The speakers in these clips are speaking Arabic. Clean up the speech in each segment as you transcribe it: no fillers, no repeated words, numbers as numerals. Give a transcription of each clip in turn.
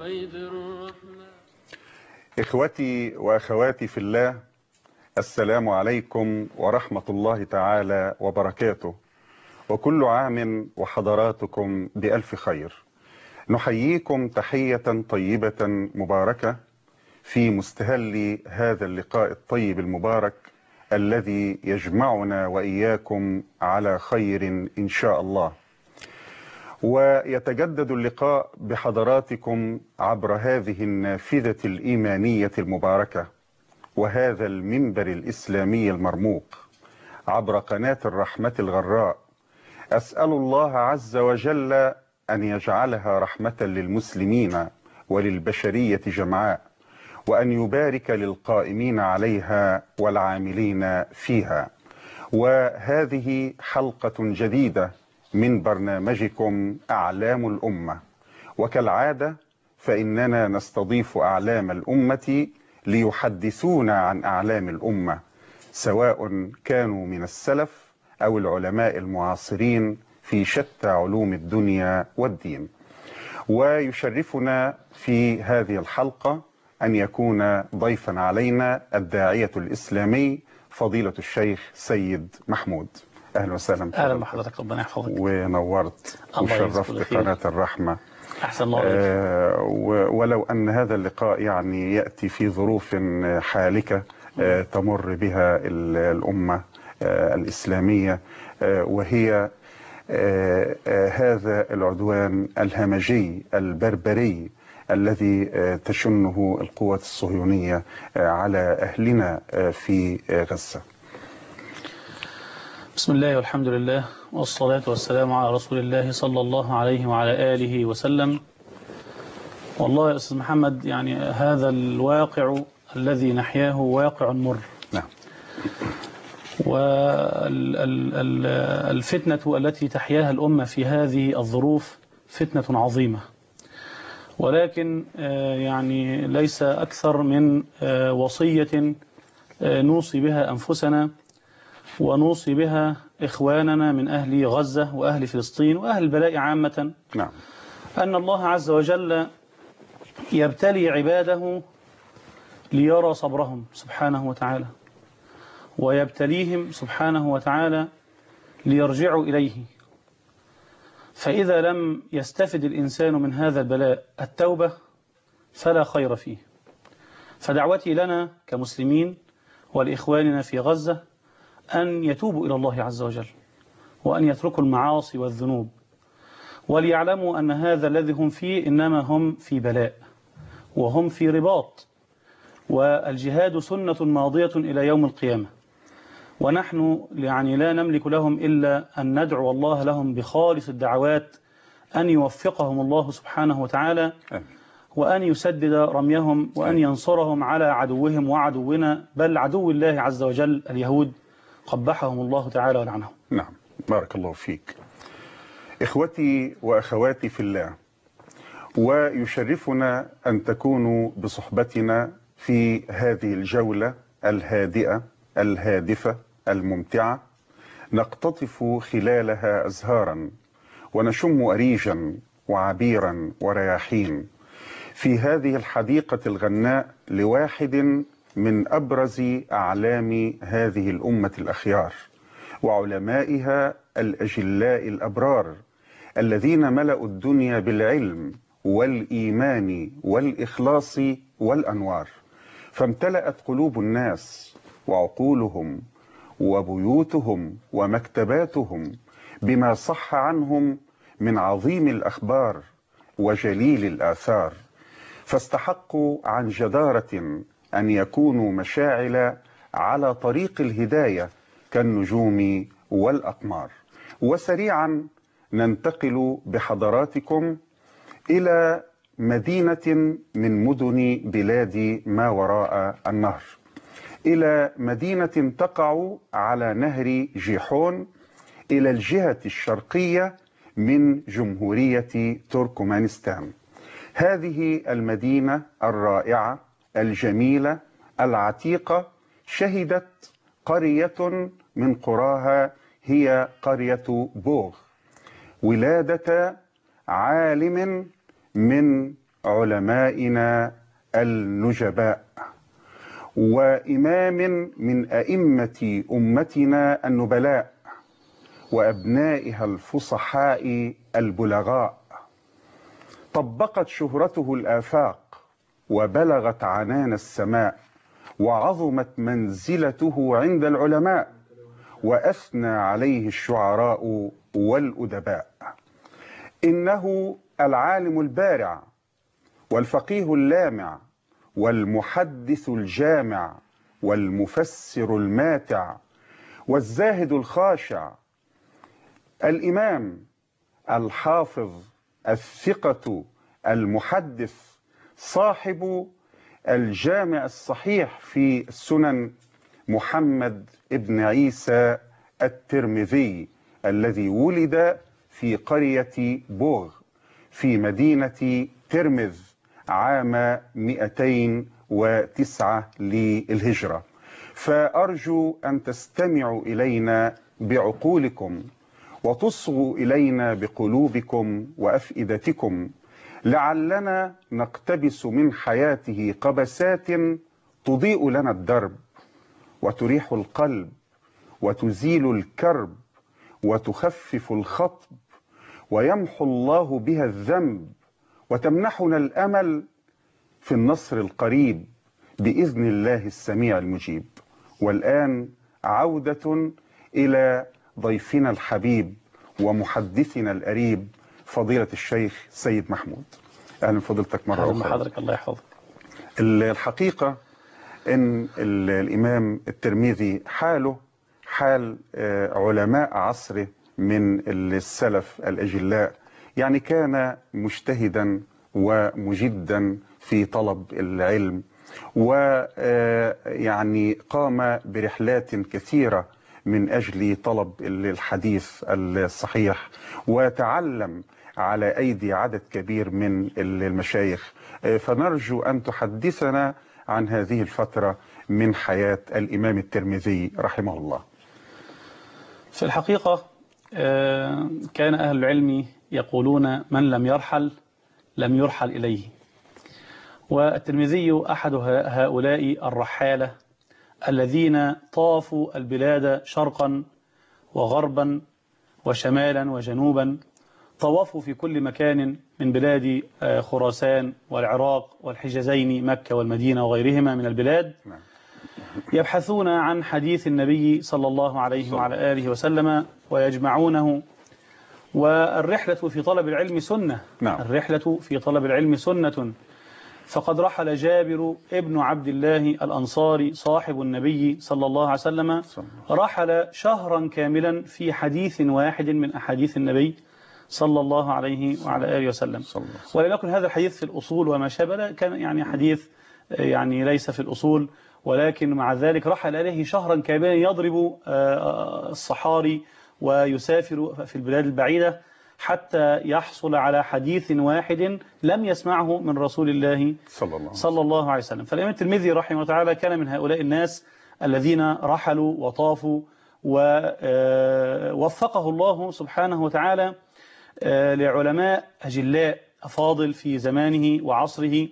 إخوتي وأخواتي في الله، السلام عليكم ورحمة الله تعالى وبركاته، وكل عام وحضراتكم بألف خير. نحييكم تحية طيبة مباركة في مستهل هذا اللقاء الطيب المبارك الذي يجمعنا وإياكم على خير إن شاء الله. ويتجدد اللقاء بحضراتكم عبر هذه النافذة الإيمانية المباركة وهذا المنبر الإسلامي المرموق عبر قناة الرحمة الغراء. أسأل الله عز وجل أن يجعلها رحمة للمسلمين وللبشرية جمعاء، وأن يبارك للقائمين عليها والعاملين فيها. وهذه حلقة جديدة من برنامجكم أعلام الأمة، وكالعادة فإننا نستضيف أعلام الأمة ليحدثونا عن أعلام الأمة، سواء كانوا من السلف أو العلماء المعاصرين في شتى علوم الدنيا والدين. ويشرفنا في هذه الحلقة أن يكون ضيفا علينا الداعية الإسلامي فضيلة الشيخ سيد محمود. أهلا وسهلا. أهلا بحضرتك، ربنا يحفظك. ونورت وشرفت قناة الرحمة. أحسن الله ولو أن هذا اللقاء يعني يأتي في ظروف حالكة تمر بها الأمة الإسلامية، وهي هذا العدوان الهمجي البربري الذي تشنه القوات الصهيونية على أهلنا في غزة. بسم الله والحمد لله والصلاة والسلام على رسول الله صلى الله عليه وعلى آله وسلم. والله يا أستاذ محمد، يعني هذا الواقع الذي نحياه واقع مر. نعم. والفتنة التي تحياها الأمة في هذه الظروف فتنة عظيمة، ولكن يعني ليس أكثر من وصية نوصي بها أنفسنا ونوصي بها إخواننا من أهل غزة وأهل فلسطين وأهل البلاء عامة. نعم. أن الله عز وجل يبتلي عباده ليرى صبرهم سبحانه وتعالى، ويبتليهم سبحانه وتعالى ليرجعوا إليه. فإذا لم يستفد الإنسان من هذا البلاء التوبة فلا خير فيه. فدعوتي لنا كمسلمين ولإخواننا في غزة أن يتوبوا إلى الله عز وجل، وأن يتركوا المعاصي والذنوب، وليعلموا أن هذا الذي هم فيه إنما هم في بلاء وهم في رباط، والجهاد سنة ماضية إلى يوم القيامة، ونحن يعني لا نملك لهم إلا أن ندعو الله لهم بخالص الدعوات أن يوفقهم الله سبحانه وتعالى، وأن يسدد رميهم، وأن ينصرهم على عدوهم وعدونا، بل عدو الله عز وجل اليهود قبحهم الله تعالى ولعنهم. نعم، بارك الله فيك. إخوتي وأخواتي في الله، ويشرفنا أن تكونوا بصحبتنا في هذه الجولة الهادئة الهادفة الممتعة، نقتطف خلالها أزهارا ونشم أريجا وعبيرا ورياحين في هذه الحديقة الغناء لواحد من أبرز أعلام هذه الأمة الأخيار وعلمائها الأجلاء الأبرار الذين ملأوا الدنيا بالعلم والإيمان والإخلاص والأنوار، فامتلأت قلوب الناس وعقولهم وبيوتهم ومكتباتهم بما صح عنهم من عظيم الأخبار وجليل الآثار، فاستحقوا عن جدارة أن يكونوا مشاعل على طريق الهداية كالنجوم والأقمار. وسريعا ننتقل بحضراتكم إلى مدينة من مدن بلاد ما وراء النهر، إلى مدينة تقع على نهر جيحون إلى الجهة الشرقية من جمهورية تركمانستان. هذه المدينة الرائعة الجميلة العتيقة شهدت قرية من قراها، هي قرية بوغ، ولادة عالم من علمائنا النجباء، وإمام من أئمة أمتنا النبلاء، وأبنائها الفصحاء البلغاء. طبقت شهرته الآفاق وبلغت عنان السماء، وعظمت منزلته عند العلماء، وأثنى عليه الشعراء والأدباء. إنه العالم البارع، والفقيه اللامع، والمحدث الجامع، والمفسر الماتع، والزاهد الخاشع، الإمام الحافظ الثقة المحدث، صاحب الجامع الصحيح في السنن، محمد ابن عيسى الترمذي، الذي ولد في قرية بوغ في مدينة ترمذ عام 209 للهجرة. فأرجو أن تستمعوا إلينا بعقولكم، وتصغوا إلينا بقلوبكم وأفئدتكم، لعلنا نقتبس من حياته قبسات تضيء لنا الدرب، وتريح القلب، وتزيل الكرب، وتخفف الخطب، ويمحو الله بها الذنب، وتمنحنا الأمل في النصر القريب بإذن الله السميع المجيب. والآن عودة إلى ضيفنا الحبيب ومحدثنا القريب، فضيلة الشيخ سيد محمود. أهلا فضيلتك مرة أخرى. حضرتك الله يحفظك. الحقيقة أن الإمام الترمذي حاله حال علماء عصره من السلف الأجلاء، يعني كان مجتهدا ومجدا في طلب العلم، ويعني قام برحلات كثيرة من أجل طلب الحديث الصحيح، وتعلم على أيدي عدد كبير من المشايخ. فنرجو أن تحدثنا عن هذه الفترة من حياة الإمام الترمذي رحمه الله. في الحقيقة كان أهل العلم يقولون من لم يرحل لم يرحل إليه، والترمذي أحد هؤلاء الرحالة الذين طافوا البلاد شرقا وغربا وشمالا وجنوبا، طوفوا في كل مكان من بلاد خراسان والعراق والحجازين، مكة والمدينة وغيرهما من البلاد، يبحثون عن حديث النبي صلى الله عليه وعلى آله وسلم ويجمعونه. والرحلة في طلب العلم سنة. الرحلة في طلب العلم سنة. فقد رحل جابر ابن عبد الله الأنصاري صاحب النبي صلى الله عليه وسلم، رحل شهرا كاملا في حديث واحد من أحاديث النبي صلى الله عليه وعلى آله وسلم. ولم يكن هذا الحديث في الأصول وما شابه، كان يعني حديث يعني ليس في الأصول، ولكن مع ذلك رحل إليه شهرا كاملا يضرب الصحاري ويسافر في البلاد البعيدة حتى يحصل على حديث واحد لم يسمعه من رسول الله صلى الله عليه وسلم. فالإمام الترمذي رحمه الله تعالى كان من هؤلاء الناس الذين رحلوا وطافوا، ووفقه الله سبحانه وتعالى لعلماء أجلاء أفاضل في زمانه وعصره.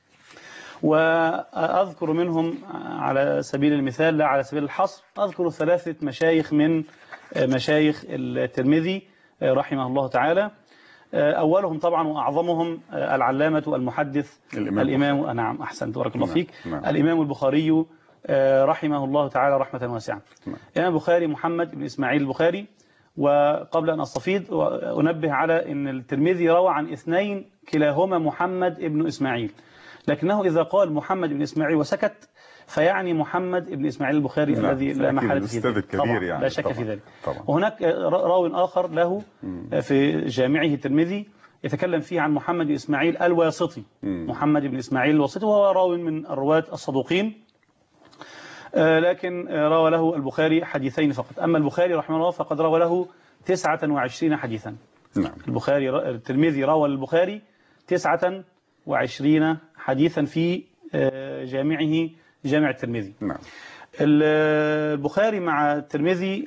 وأذكر منهم على سبيل المثال لا على سبيل الحصر، أذكر 3 مشايخ من مشايخ الترمذي رحمه الله تعالى. أولهم طبعا وأعظمهم العلامة المحدث الإمام نعم أحسنت بارك الله فيك الإمام البخاري رحمه الله تعالى رحمة واسعة. الإمام البخاري محمد بن إسماعيل البخاري. وقبل أن أستفيض وأنبه على أن الترمذي روى عن 2 كلاهما محمد بن إسماعيل، لكنه إذا قال محمد بن إسماعيل وسكت فيعني محمد بن إسماعيل البخاري الذي لا محالة فيه طبعا يعني لا شك في ذلك. وهناك راو آخر له في جامعه الترمذي يتكلم فيه عن محمد بن إسماعيل الواسطي. محمد بن إسماعيل الواسطي وهو راو من الرواة الصدوقين، لكن روى له البخاري حديثين فقط. أما البخاري رحمه الله فقد روى له 29 حديثا. الترمذي روى البخاري 29 حديثا في جامعه جامع الترمذي. البخاري مع الترمذي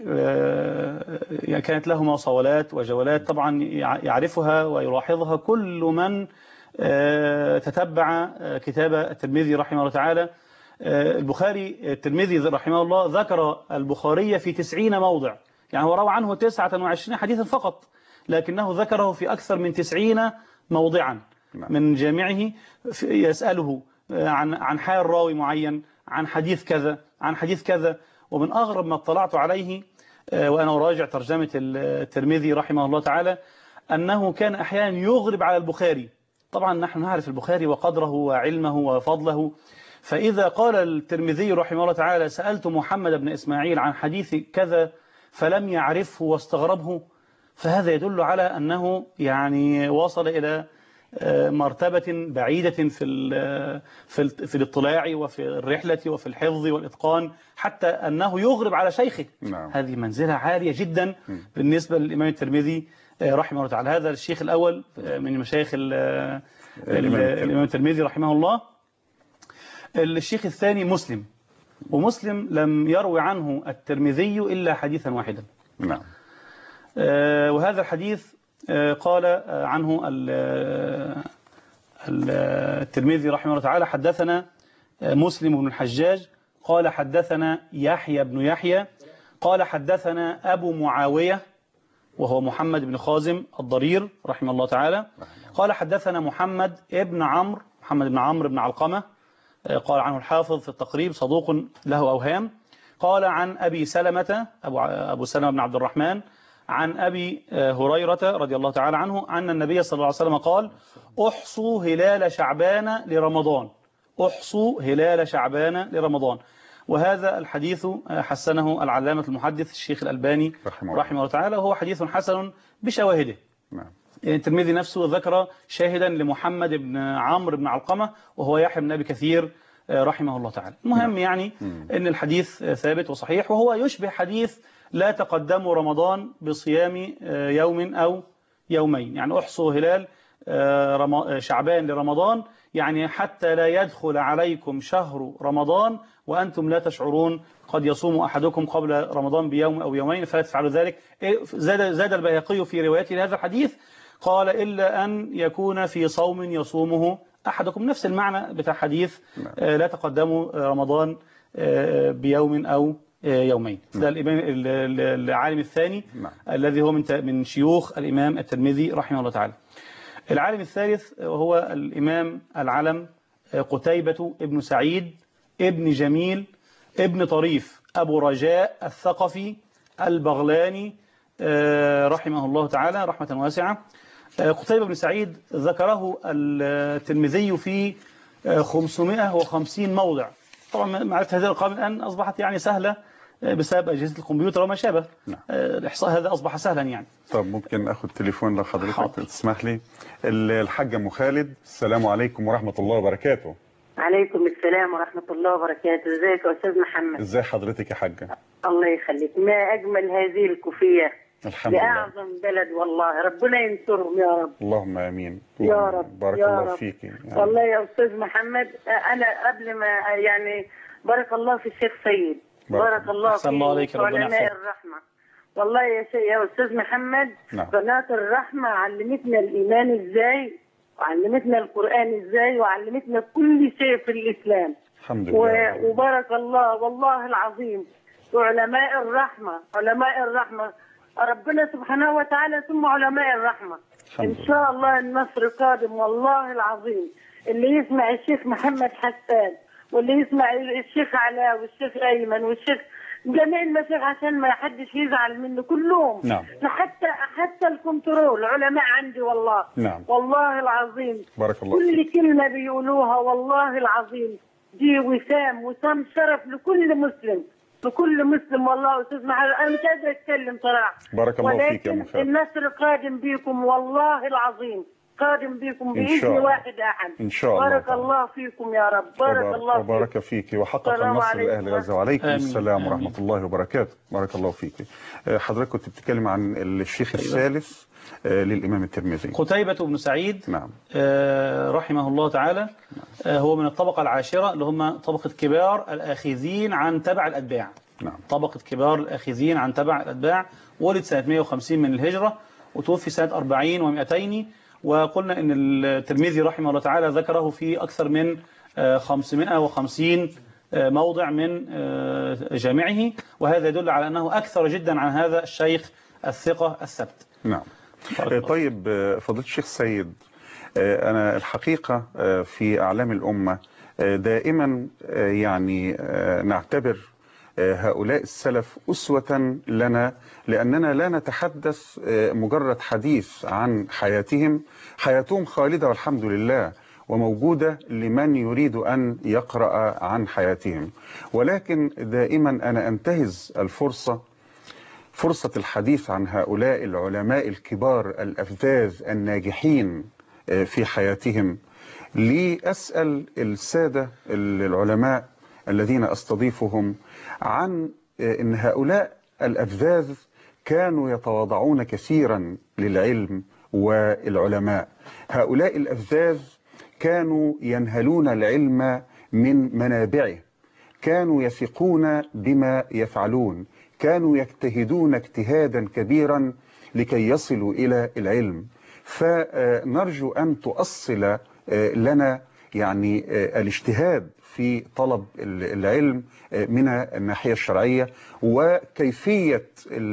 كانت لهما صولات وجولات طبعا يعرفها ويلاحظها كل من تتبع كتاب الترمذي رحمه الله تعالى. البخاري الترمذي رحمه الله ذكر البخاري في 90 موضع، يعني هو روى عنه 29 حديثا فقط، لكنه ذكره في أكثر من 90 موضعا من جامعه، يسأله عن حال راوي معين، عن حديث كذا، عن حديث كذا. ومن أغرب ما اطلعت عليه وأنا أراجع ترجمة الترمذي رحمه الله تعالى أنه كان أحيانا يغرب على البخاري. طبعا نحن نعرف البخاري وقدره وعلمه وفضله، فإذا قال الترمذي رحمه الله تعالى سألت محمد بن إسماعيل عن حديث كذا فلم يعرفه واستغربه، فهذا يدل على أنه يعني وصل إلى مرتبة بعيدة في الاطلاع وفي الرحلة وفي الحفظ والإتقان، حتى أنه يغرب على شيخه. هذه منزلة عالية جدا بالنسبة للإمام الترمذي رحمه الله تعالى. هذا الشيخ الأول من مشايخ الإمام الترمذي رحمه الله. الشيخ الثاني مسلم، ومسلم لم يروي عنه الترمذي إلا حديثا واحدا. نعم. وهذا الحديث قال عنه الترمذي رحمه الله تعالى حدثنا مسلم بن الحجاج قال حدثنا يحيى بن يحيى قال حدثنا أبو معاوية وهو محمد بن خازم الضرير رحمه الله تعالى قال حدثنا محمد بن عمرو بن علقمة، قال عنه الحافظ في التقريب صدوق له أوهام. قال عن أبي سلمة أبو سلمة بن عبد الرحمن عن أبي هريرة رضي الله تعالى عنه أن النبي صلى الله عليه وسلم قال أحصوا هلال شعبان لرمضان، أحصوا هلال شعبان لرمضان. وهذا الحديث حسنه العلامة المحدث الشيخ الألباني رحمه الله تعالى، وهو حديث حسن بشواهده. الترمذي نفسه ذكر شاهدا لمحمد بن عمرو بن علقمة وهو يحيى بن أبي كثير رحمه الله تعالى. المهم يعني أن الحديث ثابت وصحيح، وهو يشبه حديث لا تقدموا رمضان بصيام يوم أو يومين، يعني أحصوا هلال شعبان لرمضان، يعني حتى لا يدخل عليكم شهر رمضان وأنتم لا تشعرون، قد يصوم أحدكم قبل رمضان بيوم أو يومين فلا تفعلوا ذلك. زاد البيهقي في روايته لهذا الحديث قال إلا أن يكون في صوم يصومه أحدكم، نفس المعنى بتاع حديث لا تقدموا رمضان بيوم أو يومين. ده العالم الثاني الذي هو من شيوخ الإمام الترمذي رحمه الله تعالى. العالم الثالث وهو الإمام العلم قتيبة ابن سعيد ابن جميل ابن طريف أبو رجاء الثقفي البغلاني رحمه الله تعالى رحمة واسعة. قتيبة بن سعيد ذكره الترمذي في 550 موضع. طبعا معرفة هذه الأرقام الآن أصبحت يعني سهلة بسبب أجهزة الكمبيوتر وما شابه. الإحصاء هذا أصبح سهلا يعني. طب ممكن أخذ تليفون لحضرتك تسمح لي؟ الحاج أم خالد، السلام عليكم ورحمة الله وبركاته. عليكم السلام ورحمة الله وبركاته. ازيك يا أستاذ محمد؟ ازي حضرتك يا حاجة؟ الله يخليك. ما أجمل هذه الكوفية. الحمد لله. لأعظم بلد والله، ربنا ينصرهم يا رب. اللهم آمين. يا رب. بارك يا الله رب. فيك يعني. والله يا أستاذ محمد أنا قبل ما يعني بارك الله في الشيخ سيد، بارك الله في علماء الرحمة. والله يا أستاذ محمد قناة الرحمة علمتنا الإيمان إزاي، وعلمتنا القرآن إزاي، وعلمتنا كل شيء في الإسلام. الحمد لله. وبارك الله والله العظيم علماء الرحمة، علماء الرحمة ربنا سبحانه وتعالى ثم علماء الرحمة. إن شاء الله النصر قادم والله العظيم. اللي يسمع الشيخ محمد حسان واللي يسمع الشيخ علاء والشيخ أيمن والشيخ جميع المشايخ عشان ما حدش يزعل منه كلهم. نعم. حتى الكنترول علماء عندي والله. نعم. والله العظيم. بارك الله كل فيك. كلمة بيقولوها والله العظيم دي وسام شرف لكل مسلم، لكل مسلم. والله أستاذ محمد أنا مش قادرة أتكلم صراحة. بارك الله فيك يا ولكن النصر قادم بيكم والله العظيم، قادم بكم بإذن واحد أحد إن شاء الله. بارك الله فيكم يا رب. بارك الله فيك وبارك فيك وحقق النصر لأهل غزة. وعليكم السلام ورحمة الله وبركاته. بارك الله فيك. حضرتك كنت بتتكلم عن الشيخ الثالث للإمام الترمذي قتيبة بن سعيد. نعم. رحمه الله تعالى. هو من الطبقة العاشرة اللي هم طبقة كبار الآخذين عن تبع الأتباع. نعم. طبقة كبار الآخذين عن تبع الأتباع. ولد سنة 150 من الهجرة وتوفي سنة 40 و200، وقلنا أن الترمذي رحمه الله تعالى ذكره في أكثر من 550 موضع من جامعه، وهذا يدل على أنه أكثر جدا عن هذا الشيخ الثقة الثبت. نعم. طيب فضيلة الشيخ سيد، أنا الحقيقة في أعلام الأمة دائما يعني نعتبر هؤلاء السلف أسوة لنا، لأننا لا نتحدث مجرد حديث عن حياتهم خالدة والحمد لله وموجودة لمن يريد أن يقرأ عن حياتهم، ولكن دائما أنا أنتهز فرصة الحديث عن هؤلاء العلماء الكبار الأفذاذ الناجحين في حياتهم لأسأل السادة العلماء الذين أستضيفهم عن أن هؤلاء الأفذاذ كانوا يتواضعون كثيرا للعلم والعلماء. هؤلاء الأفذاذ كانوا ينهلون العلم من منابعه، كانوا يثقون بما يفعلون، كانوا يجتهدون اجتهادا كبيرا لكي يصلوا إلى العلم. فنرجو أن تؤصل لنا يعني الاجتهاد في طلب العلم من الناحية الشرعية، وكيفية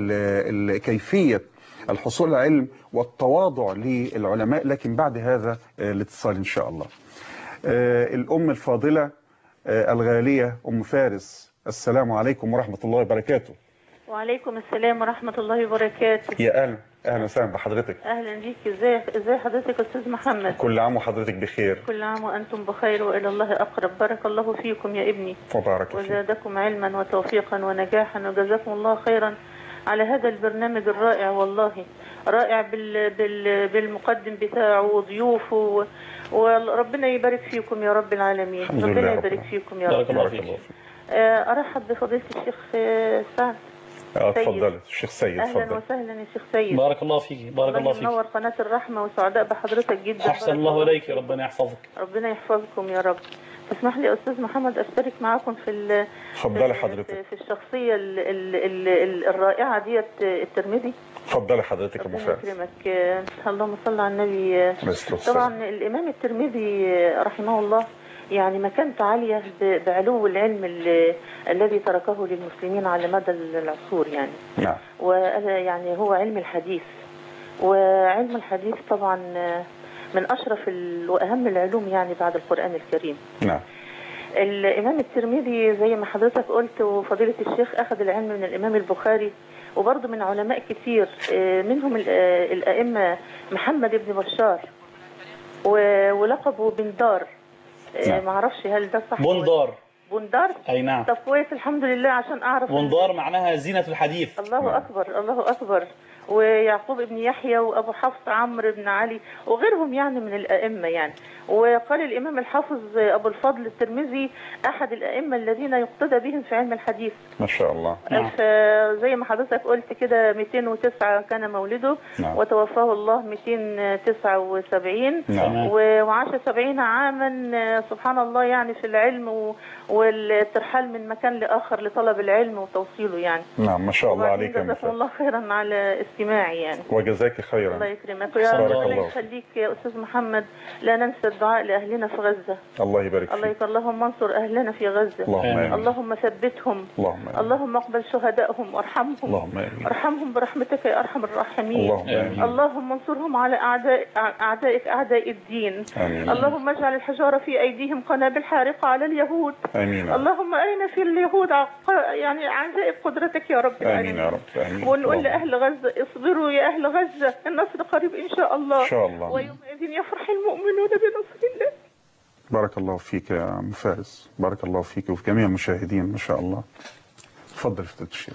كيفية الحصول على العلم والتواضع للعلماء. لكن بعد هذا الاتصال إن شاء الله. الأم الفاضلة الغالية أم فارس، السلام عليكم ورحمة الله وبركاته. وعليكم السلام ورحمة الله وبركاته. يا أهلا وسهلا بحضرتك. أهلا بيك. ازاي حضرتك أستاذ محمد؟ كل عام وحضرتك بخير. كل عام وأنتم بخير وإلى الله أقرب. بارك الله فيكم يا ابني وبارك فيك وزادكم علما وتوفيقا ونجاحا، وجزاكم الله خيرا على هذا البرنامج الرائع، والله رائع بالمقدم بتاعه وضيوفه، وربنا يبارك فيكم يا رب العالمين. ربنا يبارك فيكم يا رب. أرحب بفضيلة الشيخ سعد. اتفضل الشيخ سيد. اهلا وسهلا يا شيخ سيد. بارك الله فيك. بارك الله فيك. منور قناة الرحمة وسعداء بحضرتك جدا. احسن الله اليك، ربنا يحفظك. ربنا يحفظكم يا رب. تسمح لي يا استاذ محمد اشترك معاكم في اتفضلي حضرتك. في الشخصية الرائعة ديت الترمذي. اتفضلي حضرتك يا ابو فارس. ربنا يكرمك. اللهم صل على النبي. طبعا الامام الترمذي رحمه الله يعني مكانته عالية بعلو العلم الذي تركه للمسلمين على مدى العصور يعني. نعم. ويعني هو علم الحديث، وعلم الحديث طبعا من أشرف وأهم العلوم يعني بعد القرآن الكريم. نعم. الإمام الترمذي زي ما حضرتك قلت وفضيلة الشيخ أخذ العلم من الإمام البخاري، وبرضه من علماء كتير منهم الأئمة محمد بن بشار ولقبه بندار. نعم. ما اعرفش هل ده صح. بندار. اي نعم. طب كويس الحمد لله عشان اعرف. بندار معناها زينة الحديث. الله اكبر الله اكبر. ويعقوب بن يحيى وابو حفص عمرو بن علي وغيرهم يعني من الائمه يعني. وقال الامام الحافظ ابو الفضل الترمذي احد الائمه الذين يقتدى بهم في علم الحديث. ما شاء الله. نعم. زي ما حضرتك قلت كده 209 كان مولده. نعم. وتوفاه الله 279. نعم. وعاش 70 عاما سبحان الله يعني في العلم والترحال من مكان لاخر لطلب العلم وتوصيله يعني. نعم ما شاء الله عليك يا جزاكم الله خيرا على استماعي يعني. وجزاك خيرا. الله يكرمك ويا ربنا يخليك يا استاذ محمد. لا ننسى الدعاء لاهلنا في غزه. الله يبارك فيك. الله يكرمك. اللهم انصر اهلنا في غزه. اللهم ثبتهم. اللهم اقبل شهدائهم وارحمهم. اللهم امين. ارحمهم برحمتك يا ارحم الراحمين. اللهم امين. اللهم انصرهم على اعدائك اعداء الدين. امين. اللهم اجعل الحجاره في ايديهم قنابل حارقه على اليهود. امين. اللهم ارنا في اليهود يعني عجائب قدرتك يا رب العالمين. امين يا رب. امين. ونقول لاهل غزه اصبروا يا اهل غزه، النصر قريب ان شاء الله. ان شاء الله. ويومئذ يفرح المؤمنون بنصر الله. بارك الله فيك يا ام فارس. بارك الله فيك وفي جميع المشاهدين ما شاء الله. تفضل فضيلة الشيخ.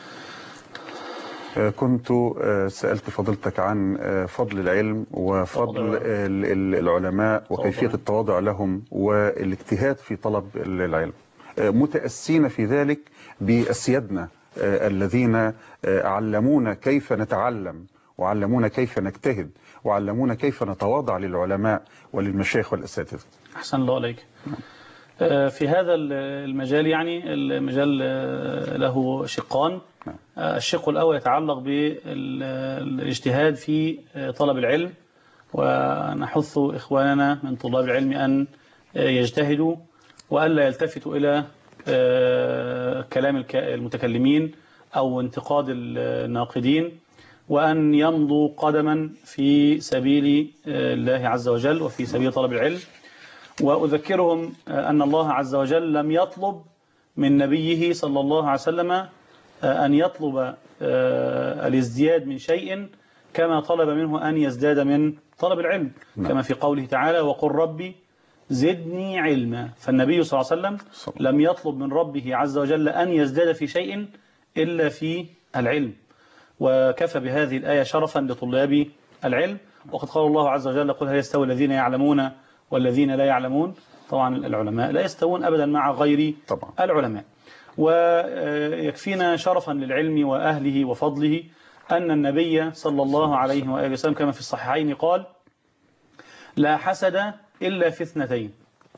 كنت سألت فضيلتك عن فضل العلم وفضل العلماء وكيفية التواضع لهم والاجتهاد في طلب العلم، متأسين في ذلك بأسيادنا الذين علمونا كيف نتعلم وعلمونا كيف نجتهد وعلمونا كيف نتواضع للعلماء وللمشايخ والأساتذة. أحسن الله عليك. في هذا المجال يعني المجال له شقان. الشق الأول يتعلق بالاجتهاد في طلب العلم ونحث إخواننا من طلاب العلم أن يجتهدوا وألا يلتفتوا إلى كلام المتكلمين أو انتقاد الناقدين، وأن يمضوا قدما في سبيل الله عز وجل وفي سبيل طلب العلم. وأذكرهم أن الله عز وجل لم يطلب من نبيه صلى الله عليه وسلم أن يطلب الازدياد من شيء كما طلب منه أن يزداد من طلب العلم، كما في قوله تعالى وقل ربي زدني علما. فالنبي صلى الله عليه وسلم لم يطلب من ربه عز وجل أن يزداد في شيء إلا في العلم، وكفى بهذه الآية شرفا لطلاب العلم. وقد قال الله عز وجل قل هل يستوي الذين يعلمون والذين لا يعلمون. طبعا العلماء لا يستوون أبدا مع غير العلماء. ويكفينا شرفا للعلم وأهله وفضله أن النبي صلى الله عليه وآله وسلم كما في الصحيحين قال لا حسد إلا في اثنتين،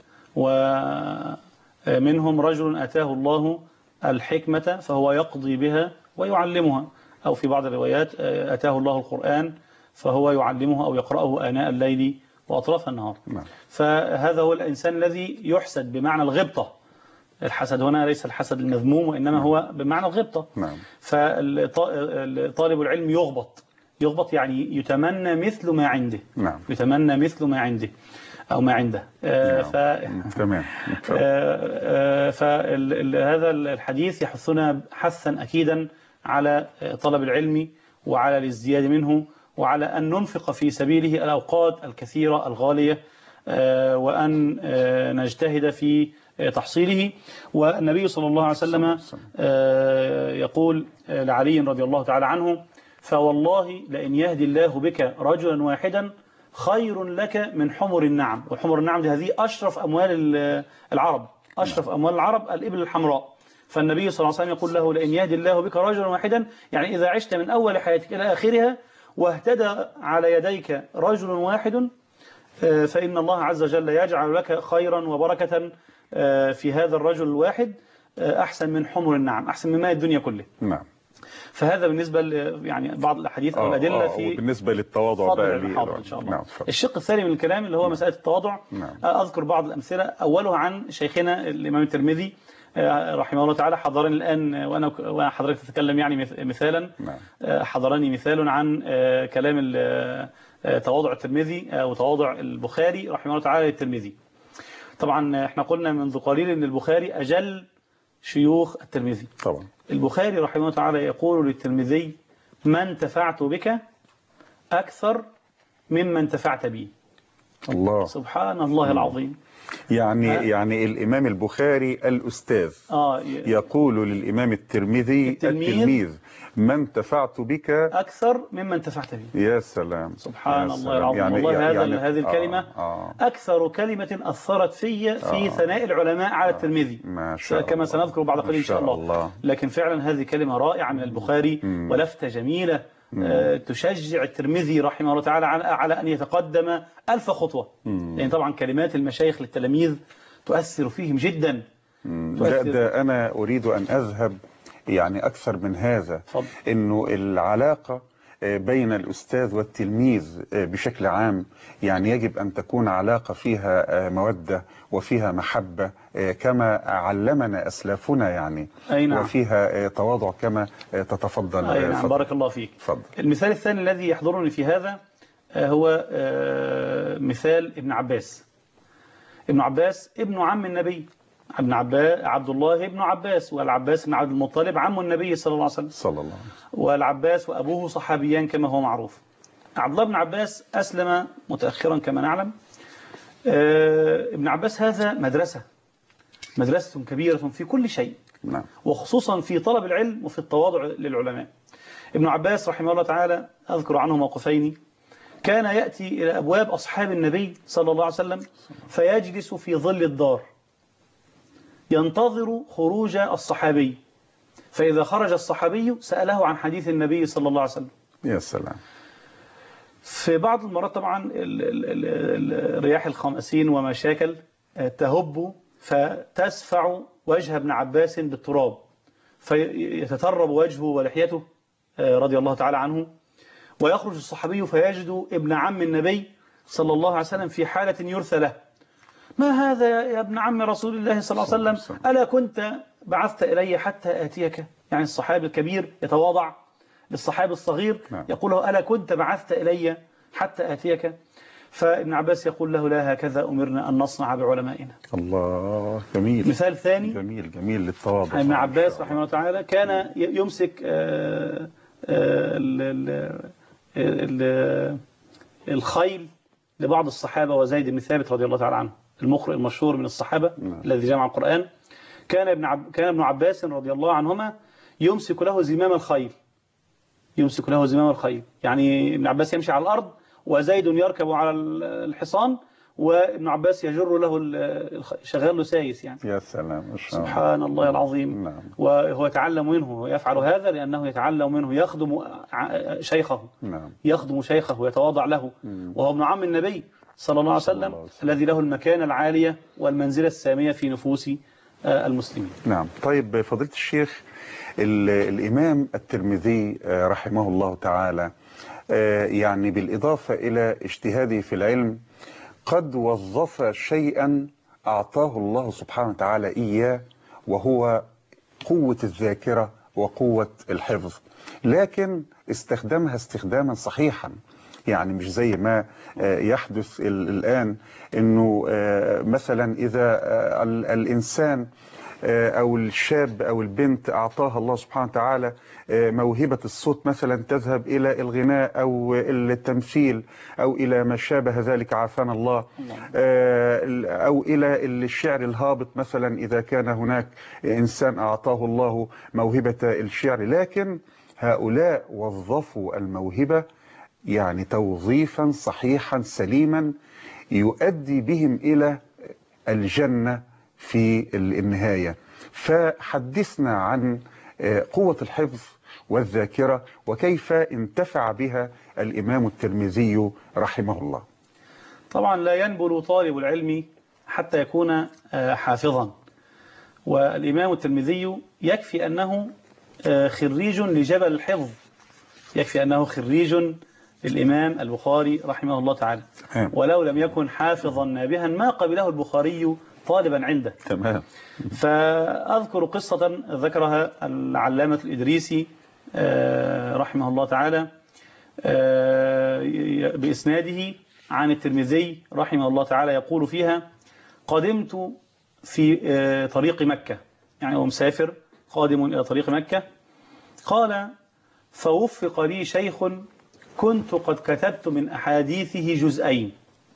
ومنهم رجل أتاه الله الحكمة فهو يقضي بها ويعلمها، أو في بعض الروايات أتاه الله القرآن فهو يعلمه أو يقرأه آناء الليل وأطراف النهار. فهذا هو الإنسان الذي يحسد بمعنى الغبطة. الحسد هنا ليس الحسد المذموم، وإنما هو بمعنى الغبطة. فطالب العلم يغبط يعني يتمنى مثل ما عنده. يتمنى مثل ما عنده أو ما عنده. تمام. فهذا الحديث يحثنا حثا أكيدا على طلب العلم وعلى الازدياد منه، وعلى أن ننفق في سبيله الأوقات الكثيرة الغالية، وأن نجتهد في تحصيله. والنبي صلى الله عليه وسلم يقول لعلي رضي الله تعالى عنه فوالله لئن يهدي الله بك رجلا واحدا خير لك من حمر النعم. وحمر النعم هذه أشرف أموال العرب، أشرف أموال العرب الإبل الحمراء. فالنبي صلى الله عليه وسلم يقول له لئن يهدي الله بك رجلا واحدا، يعني إذا عشت من أول حياتك إلى آخرها واهتدى على يديك رجل واحد فإن الله عز وجل يجعل لك خيرا وبركة في هذا الرجل الواحد أحسن من حمر النعم، أحسن من ماء الدنيا كله. نعم. فهذا بالنسبة يعني بعض الأحاديث أو الأدلة في بالنسبة للتواضع بقى إن شاء الله. نعم. الشق الثاني من الكلام اللي هو مسألة التواضع. أذكر بعض الأمثلة، أولها عن شيخنا الإمام الترمذي رحمه الله تعالى. حضرني الآن وأنا حضرتك تتكلم يعني مثالا، حضرني مثال عن كلام تواضع الترمذي وتواضع البخاري رحمه الله تعالى للترمذي. طبعا احنا قلنا منذ قليل ان البخاري أجل شيوخ الترمذي. طبعا البخاري رحمه الله تعالى يقول للترمذي ما انتفعت بك أكثر مما انتفعت بي. الله سبحان الله العظيم. يعني الإمام البخاري الأستاذ يقول للإمام الترمذي التلميذ ما انتفعت بك أكثر مما انتفعت بي. يا سلام. سبحان الله العظيم. والله هذه الكلمة أكثر كلمة أثرت في ثناء العلماء على الترمذي، كما سنذكر بعد قليل إن شاء الله. لكن فعلا هذه كلمة رائعة من البخاري ولفتة جميلة تشجع الترمذي رحمه الله تعالى على أن يتقدم 1000 خطوة. يعني طبعا كلمات المشايخ للتلاميذ تؤثر فيهم جدا. ده أنا أريد أن أذهب يعني أكثر من هذا. إنه العلاقة بين الأستاذ والتلميذ بشكل عام يعني يجب أن تكون علاقة فيها مودة وفيها محبة كما علمنا أسلافنا يعني. نعم. وفيها تواضع كما تتفضل. نعم. بارك الله فيك. فضل. المثال الثاني الذي يحضرني في هذا هو مثال ابن عباس. ابن عباس ابن عم النبي، عبد الله ابن عباس، والعباس بن عبد المطلب عم النبي صلى الله عليه وسلم. والعباس وأبوه صحابيان كما هو معروف. عبد الله بن عباس أسلم متأخرا كما نعلم. ابن عباس هذا مدرسة كبيرة في كل شيء، وخصوصا في طلب العلم وفي التواضع للعلماء. ابن عباس رحمه الله تعالى أذكر عنه موقفين. كان يأتي إلى أبواب أصحاب النبي صلى الله عليه وسلم فيجلس في ظل الدار ينتظر خروج الصحابي، فإذا خرج الصحابي سأله عن حديث النبي صلى الله عليه وسلم. يا سلام. في بعض المرات طبعا الرياح الخمسين ومشاكل تهب فتسفع وجه ابن عباس بالتراب، فيتترب وجهه ولحيته رضي الله تعالى عنه، ويخرج الصحابي فيجد ابن عم النبي صلى الله عليه وسلم في حالة يرثى له: ما هذا يا ابن عم رسول الله صلى الله عليه وسلم؟ ألا كنت بعثت إلي حتى آتيك؟ يعني الصحابي الكبير يتواضع للصحابي الصغير، يقول له: ألا كنت بعثت إلي حتى آتيك؟ فابن عباس يقول له: لا، هكذا أمرنا أن نصنع بعلمائنا. الله، جميل. مثال ثاني جميل للتواضع. ابن عباس رحمه الله تعالى كان يمسك الخيل لبعض الصحابة، وزيد بن ثابت رضي الله تعالى عنه المقرئ المشهور من الصحابة الذي جمع القرآن. كان ابن عباس رضي الله عنهما يمسك له زمام الخيل، يعني ابن عباس يمشي على الأرض وزيد يركب على الحصان، وابن عباس يجر له شغال له سايس يعني. يا سلام، سبحان الله العظيم. نعم. وهو يتعلم منه ويفعل هذا لأنه يتعلم منه، يخدم شيخه. نعم. يخدم شيخه ويتواضع له. وهو ابن عم النبي صلى الله عليه وسلم الذي له المكانة العالية والمنزلة السامية في نفوس المسلمين. نعم. طيب فضيلة الشيخ، الإمام الترمذي رحمه الله تعالى يعني بالإضافة إلى اجتهاده في العلم قد وظف شيئا أعطاه الله سبحانه وتعالى إياه، وهو قوة الذاكرة وقوة الحفظ، لكن استخدمها استخداما صحيحا. يعني مش زي ما يحدث الآن، أنه مثلا إذا الإنسان أو الشاب أو البنت أعطاها الله سبحانه وتعالى موهبة الصوت مثلا، تذهب إلى الغناء أو التمثيل أو إلى ما شابه ذلك عافانا الله، أو إلى الشعر الهابط مثلا إذا كان هناك إنسان أعطاه الله موهبة الشعر. لكن هؤلاء وظفوا الموهبة يعني توظيفا صحيحا سليما يؤدي بهم إلى الجنة في النهاية. فحدثنا عن قوة الحفظ والذاكرة وكيف انتفع بها الإمام الترمذي رحمه الله. طبعا لا ينبل طالب العلم حتى يكون حافظا، والإمام الترمذي يكفي أنه خريج لجبل الحفظ، يكفي أنه خريج للإمام البخاري رحمه الله تعالى، ولو لم يكن حافظا نابها ما قبله البخاري طالبا عنده. تمام. فأذكر قصة ذكرها العلامة الإدريسي رحمه الله تعالى بإسناده عن الترمذي رحمه الله تعالى، يقول فيها: قدمت في طريق مكة، يعني هو مسافر قادم إلى طريق مكة. قال: فوفق لي شيخ كنت قد كتبت من أحاديثه جزئين.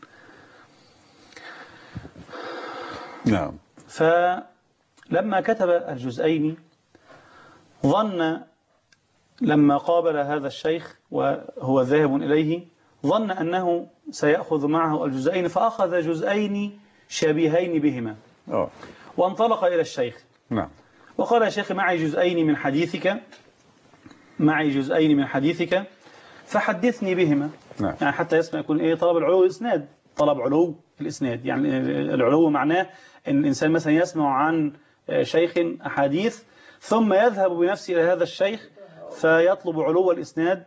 نعم. فلما كتب الجزئين ظن، لما قابل هذا الشيخ وهو ذاهب إليه، ظن أنه سيأخذ معه الجزئين، فأخذ جزئين شبيهين بهما وانطلق إلى الشيخ. نعم. وقال: يا شيخ، معي جزئين من حديثك فحدثني بهما. نعم. يعني حتى يسمع، يكون طلب العلو الإسناد، طلب علو في الإسناد. يعني العلو معناه أن الإنسان مثلا يسمع عن شيخ أحاديث ثم يذهب بنفسه إلى هذا الشيخ فيطلب علو الإسناد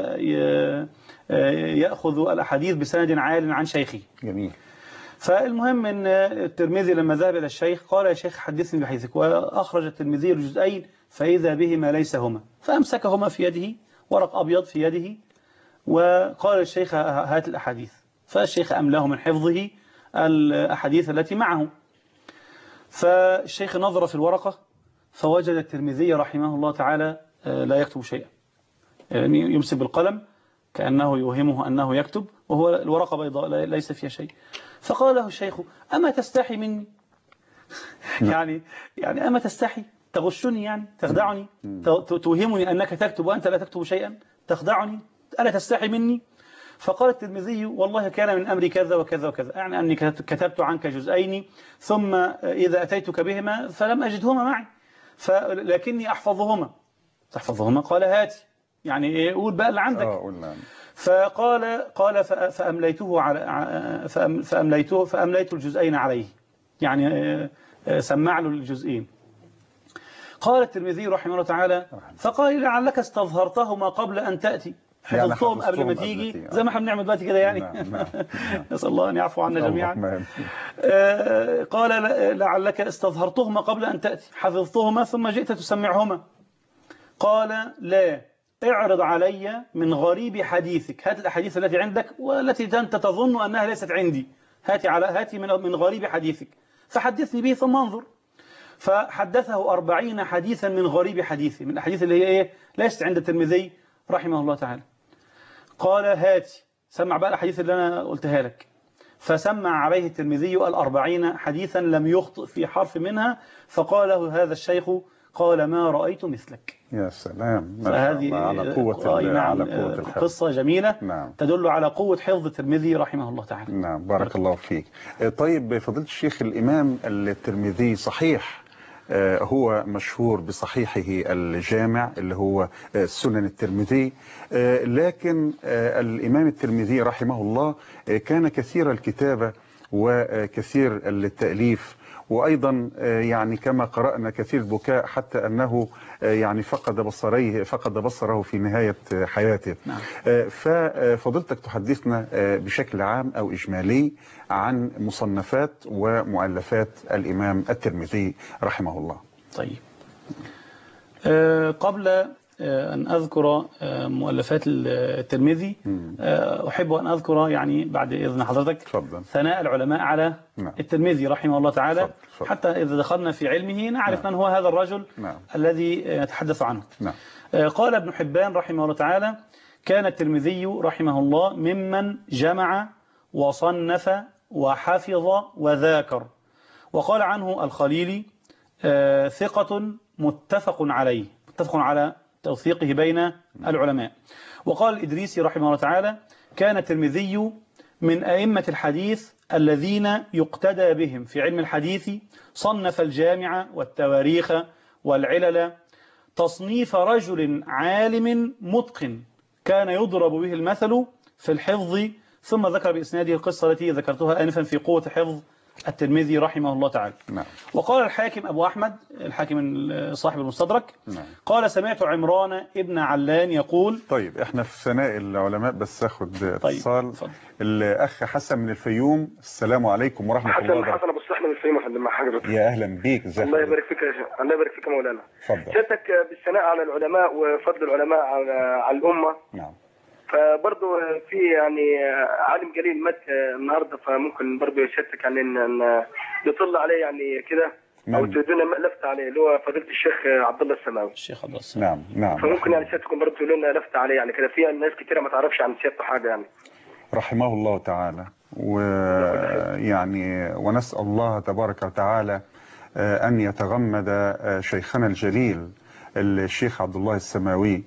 فيأخذ الأحاديث بسند عال عن شيخه. جميل. فالمهم أن الترمذي لما ذهب إلى الشيخ قال: يا شيخ حدثني بحديثك. وأخرج الترمذي الجزئين فإذا بهما ليس هما، فأمسكهما في يده، ورق أبيض في يده، وقال الشيخ: هات الأحاديث. فالشيخ أملاه من حفظه الأحاديث التي معه. فالشيخ نظر في الورقة فوجد الترمذي رحمه الله تعالى لا يكتب شيئا، يعني يمسك بالقلم كأنه يوهمه أنه يكتب، وهو الورقة بيضاء ليس فيها شيء. فقال له الشيخ: أما تستحي مني؟ يعني أما تستحي؟ تغشني، يعني تخدعني، توهمني أنك تكتب وأنت لا تكتب شيئا، تخدعني، ألا تستحي مني؟ فقال الترمذي: والله كان من أمري كذا وكذا وكذا، يعني أني كتبت عنك جزئين ثم إذا أتيتك بهما فلم أجدهما معي، لكني أحفظهما. تحفظهما؟ قال: هاتي، يعني قول بقى اللي عندك. فقال فأمليت الجزئين عليه، يعني سمع له الجزئين. قال الترمذي رحمه الله تعالى: فقال: لعلك استظهرتهما قبل أن تأتي، حفظتهم قبل ما تيجي زي ما احنا بنعمل دلوقتي كده يعني. نعم. نسأل الله أن يعفو عنا جميعا. قال لعلك استظهرتهما قبل أن تأتي، حفظتهما ثم جئت تسمعهما. قال لا، اعرض علي من غريب حديثك، هات الأحاديث التي عندك والتي أنت تظن أنها ليست عندي، هاتي من غريب حديثك فحدثني به ثم انظر. فحدثه 40 حديثا من غريب حديثه، من الأحاديث اللي هي إيه ليست عند الترمذي رحمه الله تعالى. قال هاتي، سمع بقى الأحاديث اللي أنا قلتها لك. فسمع عليه الترمذي 40 حديثا لم يخطئ في حرف منها، فقال له هذا الشيخ قال ما رأيت مثلك. يا سلام، فهذه على قوة نعم الحفظ. قصة جميلة. نعم. تدل على قوة حفظ الترمذي رحمه الله تعالى. نعم، بارك الله فيك. طيب فضيلة الشيخ، الإمام الترمذي صحيح هو مشهور بصحيحه الجامع اللي هو سنن الترمذي، لكن الإمام الترمذي رحمه الله كان كثير الكتابة وكثير التأليف، وأيضا يعني كما قرأنا كثير البكاء حتى أنه يعني فقد بصره في نهاية حياته. نعم. ففضلتك تحدثنا بشكل عام أو إجمالي عن مصنفات ومؤلفات الإمام الترمذي رحمه الله. طيب، قبل أن أذكر مؤلفات الترمذي أحب أن أذكر يعني بعد إذن حضرتك ثناء العلماء على الترمذي رحمه الله تعالى. حتى إذا دخلنا في علمه نعرف من هو هذا الرجل الذي نتحدث عنه. قال ابن حبان رحمه الله تعالى: كان الترمذي رحمه الله ممن جمع وصنف وحفظ وذاكر. وقال عنه الخليلي: ثقة متفق عليه، متفق على توثيقه بين العلماء. وقال الإدريسي رحمه الله تعالى: كان الترمذي من أئمة الحديث الذين يقتدى بهم في علم الحديث، صنف الجامع والتواريخ والعلل، تصنيف رجل عالم متقن كان يضرب به المثل في الحفظ. ثم ذكر بإسناده القصة التي ذكرتها آنفا في قوة حفظ الترمذي رحمه الله تعالى. نعم. وقال الحاكم أبو أحمد، الحاكم صاحب المستدرك، قال: سمعت عمران ابن علان يقول. طيب احنا في ثناء العلماء بس اخد اتصال. طيب. الاخ حسن من الفيوم، السلام عليكم ورحمه الله وبركاته. حسن ابو الصح من الفيوم، احنا مع حضرتك. يا اهلا بيك. ازيك؟ الله يبارك فيك يا شيخ. الله يبارك فيك يا مولانا. اتفضل. جاتك بالثناء على العلماء وفضل العلماء على الامه. نعم. فبرضه في يعني عالم جليل مات النهارده، فممكن برضه يشتك يعني ان يطل عليه يعني كده او تدونا لفت عليه، اللي هو فضيله الشيخ عبد الله السماوي. الشيخ عبد الله السماوي. نعم. فممكن يعني سيادتكم برضه تقولوا لنا لفت عليه يعني كده، في ناس كتيره ما تعرفش عن سيادته حاجه يعني. رحمه الله تعالى. ويعني ونسال الله تبارك وتعالى ان يتغمد شيخنا الجليل الشيخ عبد الله السماوي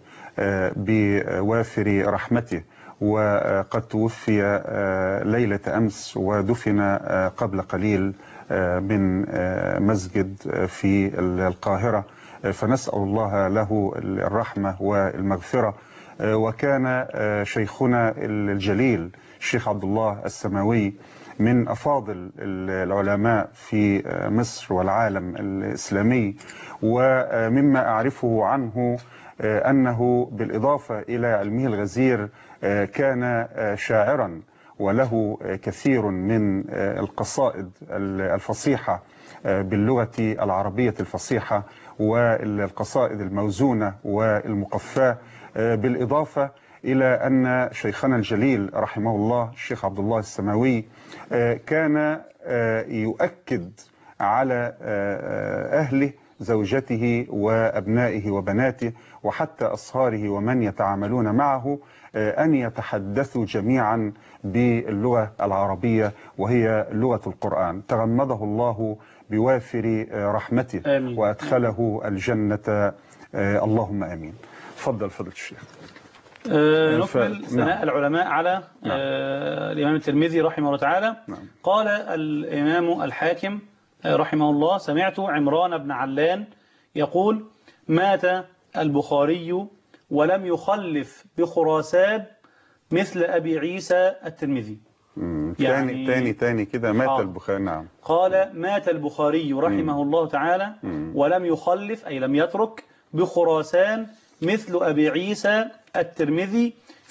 بوافر رحمته. وقد توفي ليلة أمس ودفن قبل قليل من مسجد في القاهرة، فنسأل الله له الرحمة والمغفرة. وكان شيخنا الجليل الشيخ عبد الله السماوي من أفاضل العلماء في مصر والعالم الإسلامي. ومما أعرفه عنه أنه بالإضافة إلى علمه الغزير كان شاعرا، وله كثير من القصائد الفصيحة باللغة العربية الفصيحة والقصائد الموزونة والمقفاة. بالإضافة إلى أن شيخنا الجليل رحمه الله الشيخ عبد الله السماوي كان يؤكد على أهله، زوجته وأبنائه وبناته وحتى أصهاره ومن يتعاملون معه، أن يتحدثوا جميعا باللغة العربية وهي لغة القرآن. تغمده الله بوافر رحمته وأدخله الجنة، اللهم آمين. تفضل فضل الشيخ. نكمل ثناء العلماء على الإمام الترمذي رحمه الله تعالى. قال الإمام الحاكم رحمه الله: سمعت عمران بن علان يقول: مات البخاري ولم يخلف بخراسان مثل أبي عيسى الترمذي. يعني تاني كده مات البخاري. نعم. قال: مات البخاري رحمه الله تعالى ولم يخلف، أي لم يترك، بخراسان مثل أبي عيسى الترمذي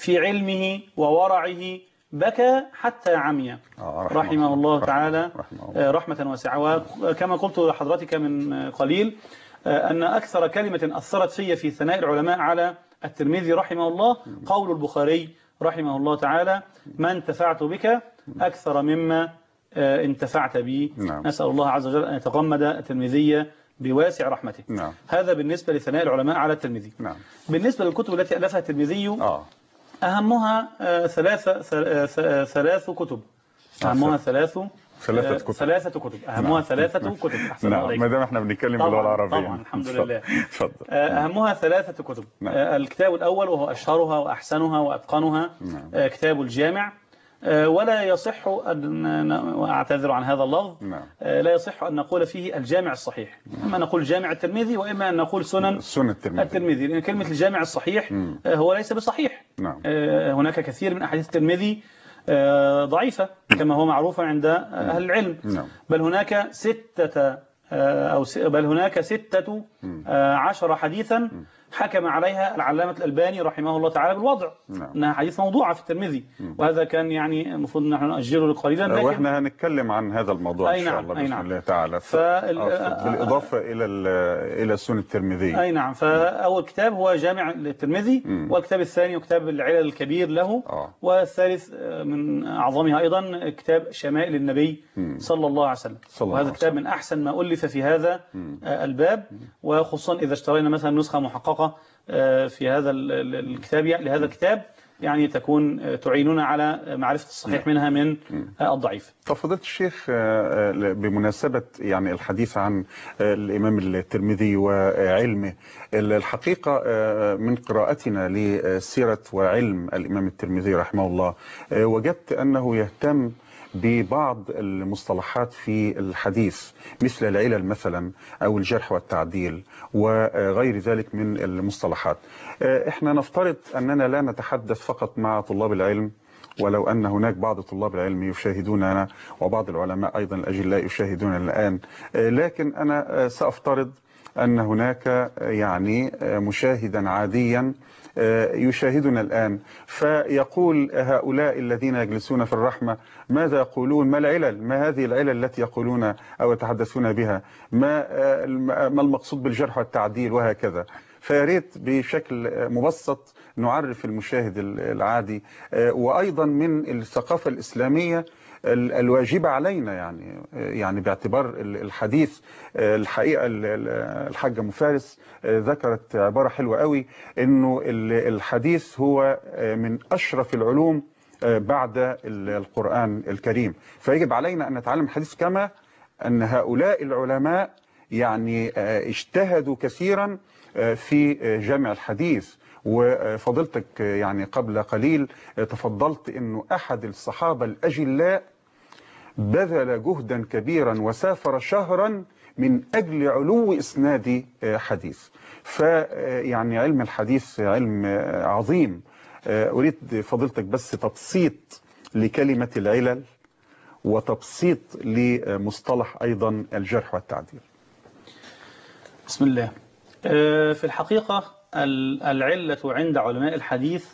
في علمه وورعه بكى حتى عمي رحمه الله تعالى رحمة واسعة. وكما قلت لحضرتك من قليل أن أكثر كلمة أثرت في ثناء العلماء على الترمذي رحمه الله قول البخاري رحمه الله تعالى: ما انتفعت بك أكثر مما انتفعت بي. نسأل الله عز وجل أن يتغمد الترمذي بواسع رحمته. هذا بالنسبة لثناء العلماء على الترمذي. بالنسبة للكتب التي ألفها الترمذي أهمها ثلاث كتب. أهمها ثلاثة كتب. أهمها ثلاثة كتب. ما دام احنا بنتكلم باللغة العربية. طبعا الحمد لله. أهمها ثلاثة كتب. الكتاب الأول وهو أشهرها وأحسنها وأتقنها كتاب الجامع. ولا يصح أن أعتذر عن هذا اللفظ. لا يصح أن نقول فيه الجامع الصحيح. إما نقول جامع الترمذي وإما أن نقول سنن الترمذي. لأن كلمة الجامع الصحيح هو ليس بصحيح. هناك كثير من أحاديث الترمذي ضعيفة كما هو معروف عند أهل العلم. بل هناك 16 حديثا حكم عليها العلامة الألباني رحمه الله تعالى بالوضع. أنها حديث موضوعة في الترمذي. وهذا كان يعني المفروض نحن نأجله قليلا. وإحنا هنتكلم عن هذا الموضوع إن شاء الله بإذن الله تعالى. بالإضافة إلى سنن الترمذي. أي نعم. فأول كتاب هو جامع الترمذي، والكتاب الثاني كتاب العلل الكبير له، والثالث من أعظمها أيضا كتاب شمائل النبي صلى الله عليه وسلم. وهذا الكتاب من أحسن ما ألف في هذا الباب، وخصوصا إذا اشترينا مثلا نسخة محققة في هذا الكتاب لهذا الكتاب يعني تكون تعيننا على معرفة الصحيح منها من الضعيف. فضيلة الشيخ، بمناسبة يعني الحديث عن الإمام الترمذي وعلمه، الحقيقة من قراءتنا لسيرة وعلم الإمام الترمذي رحمه الله وجدت أنه يهتم ببعض المصطلحات في الحديث مثل العلل مثلا أو الجرح والتعديل وغير ذلك من المصطلحات. احنا نفترض أننا لا نتحدث فقط مع طلاب العلم، ولو أن هناك بعض طلاب العلم يشاهدوننا وبعض العلماء أيضا الأجلاء يشاهدوننا الآن، لكن أنا سأفترض أن هناك يعني مشاهدا عاديا يشاهدنا الآن، فيقول هؤلاء الذين يجلسون في الرحمة ماذا يقولون؟ ما العلل؟ ما هذه العلل التي يقولون أو يتحدثون بها؟ ما المقصود بالجرح والتعديل وهكذا؟ فياريت بشكل مبسط نعرف المشاهد العادي وأيضا من الثقافة الإسلامية الواجبة علينا، يعني باعتبار الحديث. الحقيقة الحاجة مفارس ذكرت عبارة حلوة قوي، انه الحديث هو من اشرف العلوم بعد القرآن الكريم، فيجب علينا ان نتعلم الحديث كما ان هؤلاء العلماء يعني اجتهدوا كثيرا في جمع الحديث. وفضلتك يعني قبل قليل تفضلت انه احد الصحابة الاجلاء بذل جهدا كبيرا وسافر شهرا من أجل علو إسناد حديث. فيعني علم الحديث علم عظيم. أريد فضيلتك بس تبسيط لكلمة العلل وتبسيط لمصطلح أيضا الجرح والتعديل. بسم الله. في الحقيقة العلة عند علماء الحديث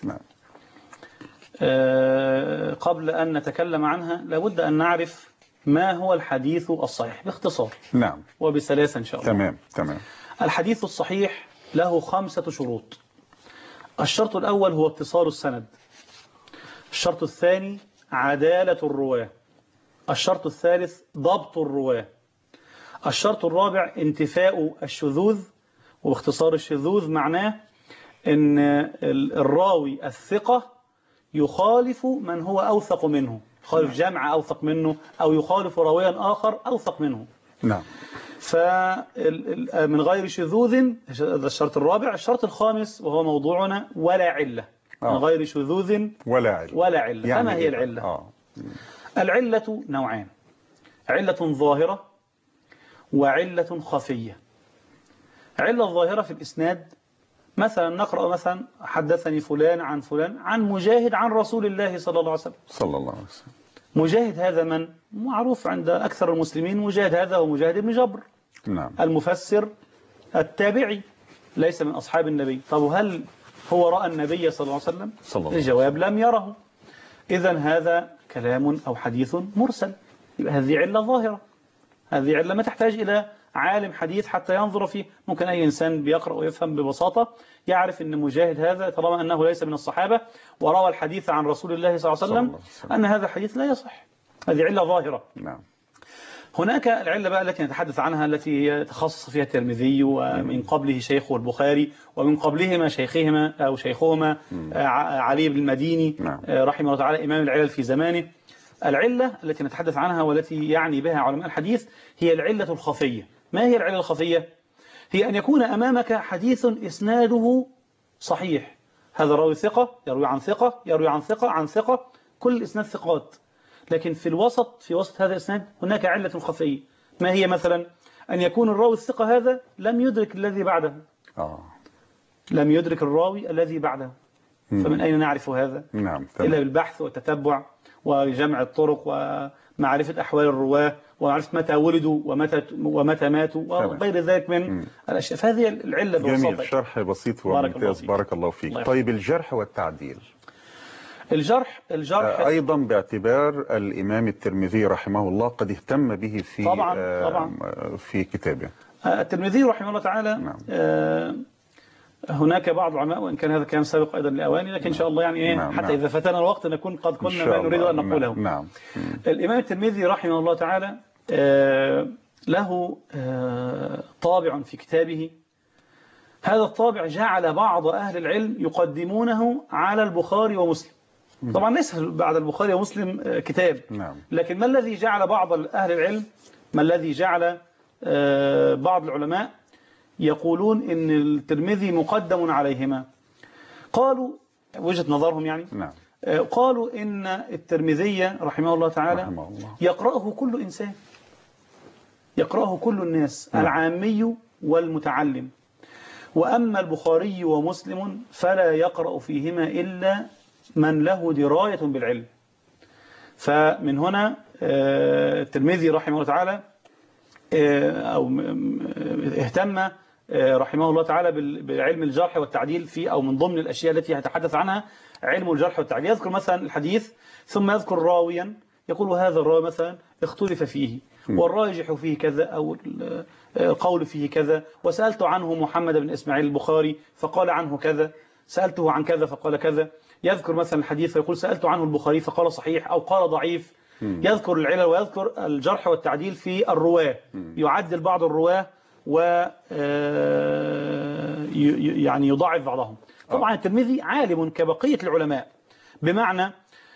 قبل أن نتكلم عنها لابد أن نعرف ما هو الحديث الصحيح باختصار. نعم. وبسلاسة إن شاء الله. تمام. الحديث الصحيح له 5 شروط. الشرط الأول هو اتصال السند. الشرط الثاني عدالة الرواة. الشرط الثالث ضبط الرواة. الشرط الرابع انتفاء الشذوذ. واختصار الشذوذ معناه أن الراوي الثقة يخالف من هو أوثق منه، يخالف جمع أوثق منه أو يخالف راويا آخر أوثق منه. نعم. فمن غير شذوذ، هذا الشرط الرابع. الشرط الخامس وهو موضوعنا ولا علة. من غير شذوذ ولا علة. يعني فما هي العلة؟ العلة نوعان: علة ظاهرة وعلة خفية. علة ظاهرة في الإسناد، مثلا نقرأ مثلا حدثني فلان عن فلان عن مجاهد عن رسول الله صلى الله عليه وسلم. مجاهد هذا من معروف عند أكثر المسلمين، مجاهد هذا هو مجاهد بن جبر. نعم. المفسر التابعي ليس من أصحاب النبي. طب هل هو رأى النبي صلى الله عليه وسلم؟ الجواب لم يره. إذن هذا كلام أو حديث مرسل، يبقى هذه علة ظاهرة، هذه علة ما تحتاج إلى عالم حديث حتى ينظر فيه. ممكن أي إنسان بيقرأ ويفهم ببساطة يعرف أن مجاهد هذا طالما أنه ليس من الصحابة وروى الحديث عن رسول الله صلى الله عليه وسلم أن هذا الحديث لا يصح. هذه علة ظاهرة. نعم. هناك العلة بقى التي نتحدث عنها التي تخصص فيها الترمذي ومن قبله شيخه البخاري ومن قبلهما شيخهما أو شيخهما علي بن المديني رحمه الله تعالى إمام العلل في زمانه. العلة التي نتحدث عنها والتي يعني بها علماء الحديث هي العلة الخفية. ما هي العلة الخفية؟ هي أن يكون أمامك حديث إسناده صحيح، هذا راوي ثقة يروي عن ثقة يروي عن ثقة عن ثقة، كل الإسناد ثقات، لكن في وسط هذا الإسناد هناك علة خفية. ما هي مثلا؟ أن يكون الراوي الثقة هذا لم يدرك الذي بعده. لم يدرك الراوي الذي بعده. فمن أين نعرف هذا؟ نعم. إلا بالبحث والتتبع وجمع الطرق ومعرفة أحوال الرواة ومعرفة متى ولدوا ومتى ماتوا وغير ذلك من الأشياء. فهذه العلة ببساطة. جميل، شرح بسيط وممتاز، بارك الله فيك. طيب الجرح والتعديل. الجرح أيضا باعتبار الإمام الترمذي رحمه الله قد اهتم به في طبعا في كتابه. الترمذي رحمه الله تعالى هناك بعض العلماء، وإن كان هذا كان سابق أيضا لأواني، لكن إن شاء الله يعني حتى إذا فتنا الوقت نكون قد قلنا ما نريد أن نقوله. الإمام الترمذي رحمه الله تعالى له طابع في كتابه، هذا الطابع جعل بعض أهل العلم يقدمونه على البخاري ومسلم. طبعا ليس بعد البخاري ومسلم كتاب، لكن ما الذي جعل بعض أهل العلم، ما الذي جعل بعض العلماء يقولون إن الترمذي مقدم عليهما؟ قالوا وجهة نظرهم يعني قالوا إن الترمذي رحمه الله تعالى يقرأه كل إنسان، يقرأه كل الناس، العامي والمتعلم، وأما البخاري ومسلم فلا يقرأ فيهما إلا من له دراية بالعلم. فمن هنا الترمذي رحمه الله تعالى أو اهتم رحمه الله تعالى بعلم الجرح والتعديل في أو من ضمن الأشياء التي يتحدث عنها علم الجرح والتعديل. يذكر مثلا الحديث ثم يذكر راويا يقول هذا الراوي مثلا اختلف فيه والراجح فيه كذا أو القول فيه كذا، وسألت عنه محمد بن إسماعيل البخاري فقال عنه كذا، سألته عن كذا فقال كذا. يذكر مثلا الحديث فيقول سألت عنه البخاري فقال صحيح أو قال ضعيف. يذكر العلل ويذكر الجرح والتعديل في الرواة، يعدل بعض الرواة و يعني يضاعف بعضهم. طبعا الترمذي عالم كبقية العلماء، بمعنى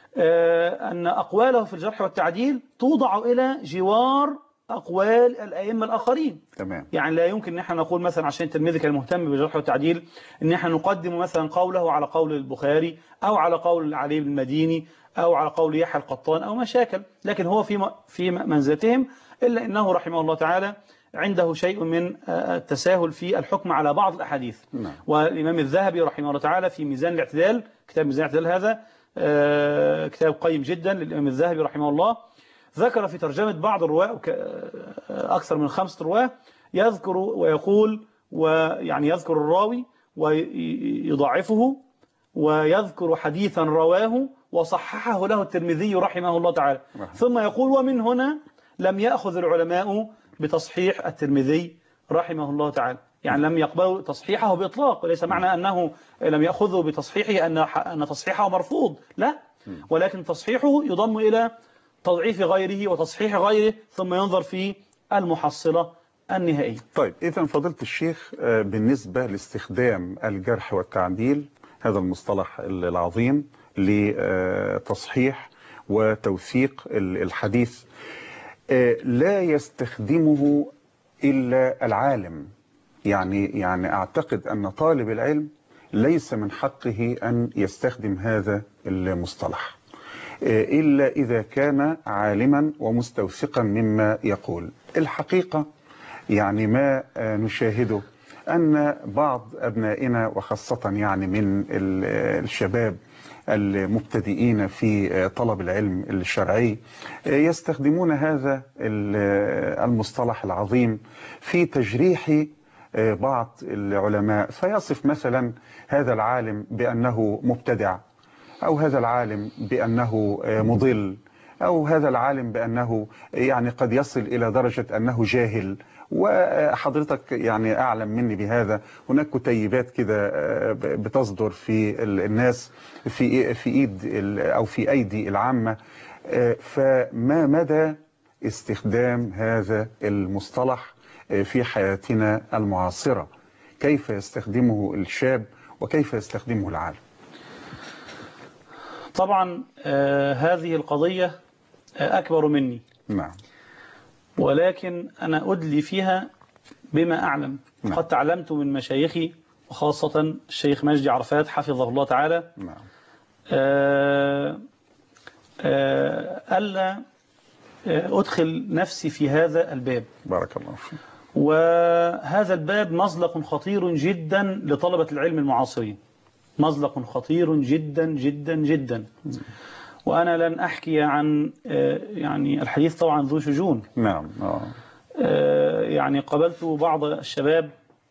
أن أقواله في الجرح والتعديل توضع إلى جوار أقوال الأئمة الآخرين. يعني لا يمكن أن احنا نقول مثلا عشان الترمذي كان مهتم بالجرح والتعديل أن احنا نقدم مثلا قوله على قول البخاري أو على قول علي بن المديني أو على قول يحيى القطان أو مشاكل، لكن هو في منزلتهم، إلا أنه رحمه الله تعالى عنده شيء من التساهل في الحكم على بعض الأحاديث. والإمام الذهبي رحمه الله تعالى في ميزان الاعتدال، كتاب ميزان الاعتدال هذا كتاب قيم جدا للإمام الذهبي رحمه الله، ذكر في ترجمة بعض الرواة أكثر من 5 رواة، يذكر ويقول ويعني يذكر الراوي ويضعفه ويذكر حديثا رواه وصححه له الترمذي رحمه الله تعالى، ثم يقول ومن هنا لم يأخذ العلماء بتصحيح الترمذي رحمه الله تعالى، يعني لم يقبلوا تصحيحه بإطلاق، وليس معنى أنه لم يأخذوا بتصحيحه أن تصحيحه مرفوض، لا، ولكن تصحيحه يضم إلى تضعيف غيره وتصحيح غيره، ثم ينظر في المحصلة النهائية. طيب إذن فضيلة الشيخ، بالنسبة لاستخدام الجرح والتعديل، هذا المصطلح العظيم لتصحيح وتوثيق الحديث، لا يستخدمه إلا العالم، يعني أعتقد أن طالب العلم ليس من حقه أن يستخدم هذا المصطلح إلا إذا كان عالما ومستوثقا مما يقول. الحقيقة يعني ما نشاهده أن بعض أبنائنا وخاصة يعني من الشباب المبتدئين في طلب العلم الشرعي يستخدمون هذا المصطلح العظيم في تجريح بعض العلماء فيصف مثلا هذا العالم بأنه مبتدع، أو هذا العالم بأنه مضل، أو هذا العالم بأنه يعني قد يصل إلى درجة أنه جاهل. وحضرتك يعني أعلم مني بهذا، هناك كتيبات كده بتصدر في الناس في إيد أو في أيدي العامة. فما مدى استخدام هذا المصطلح في حياتنا المعاصرة؟ كيف يستخدمه الشاب وكيف يستخدمه العالم؟ طبعا هذه القضية أكبر مني. نعم. ولكن أنا أدلي فيها بما أعلم. نعم. قد تعلمت من مشايخي وخاصة الشيخ مجدي عرفات حفظه الله تعالى. نعم. ألا أدخل نفسي في هذا الباب. بارك الله فيك. وهذا الباب مزلق خطير جدا لطلبة العلم المعاصرين، مزلق خطير جدا جدا جدا. وأنا لن أحكي عن يعني الحديث طبعا ذو شجون. نعم. يعني قابلت بعض الشباب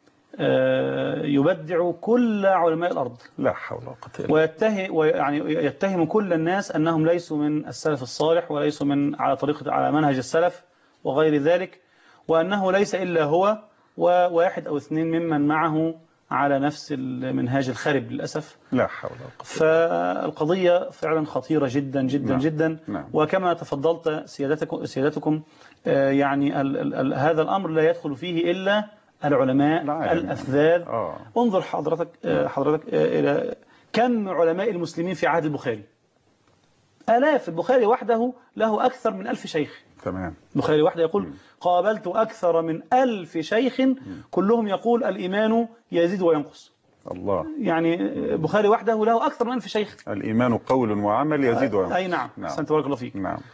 يبدع كل علماء الأرض، لا حول ولا قوة، ويعني يتهم كل الناس أنهم ليسوا من السلف الصالح وليسوا من على منهج السلف وغير ذلك، وأنه ليس إلا هو وواحد أو اثنين ممن معه على نفس المنهاج الخارب للأسف. لا حول ولا قوة. فالقضية فعلا خطيرة جدا جدا. نعم. جدا. نعم. وكما تفضلت سيادتكم يعني هذا الأمر لا يدخل فيه إلا العلماء الأفذاذ. انظر حضرتك إلى كم علماء المسلمين في عهد البخاري، آلاف. البخاري وحده له أكثر من 1000 شيخ. تمام. البخاري وحده يقول قابلت أكثر من 1000 شيخ كلهم يقول الإيمان يزيد وينقص. الله. يعني البخاري وحده له أكثر من 1000 شيخ. الإيمان قول وعمل يزيد وينقص. أي نعم. أحسنت بارك الله فيك. نعم.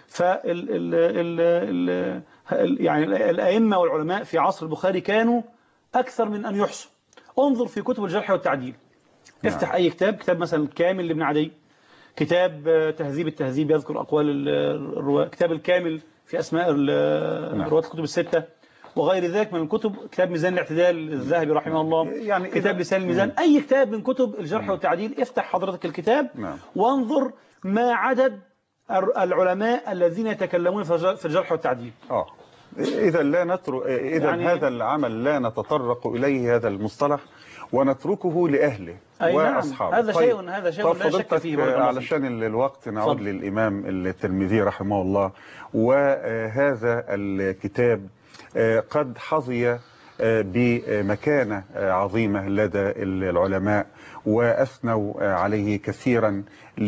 يعني الأئمة والعلماء في عصر البخاري كانوا أكثر من أن يحصوا. انظر في كتب الجرح والتعديل. افتح أي كتاب مثلا الكامل لابن عدي، كتاب تهذيب التهذيب يذكر أقوال الرواة، كتاب الكامل في أسماء رواة الكتب الستة وغير ذلك من الكتب، كتاب ميزان الاعتدال الذهبي رحمه الله، يعني كتاب لسان الميزان. أي كتاب من كتب الجرح والتعديل افتح حضرتك الكتاب وانظر ما عدد العلماء الذين يتكلمون في الجرح والتعديل. إذا لا نترك، إذا يعني هذا العمل لا نتطرق إليه هذا المصطلح ونتركه لأهله وأصحابه. نعم. هذا شيء لا شك فيه. علشان الوقت نعود للإمام الترمذي رحمه الله. وهذا الكتاب قد حظي بمكانة عظيمة لدى العلماء وأثنوا عليه كثيرا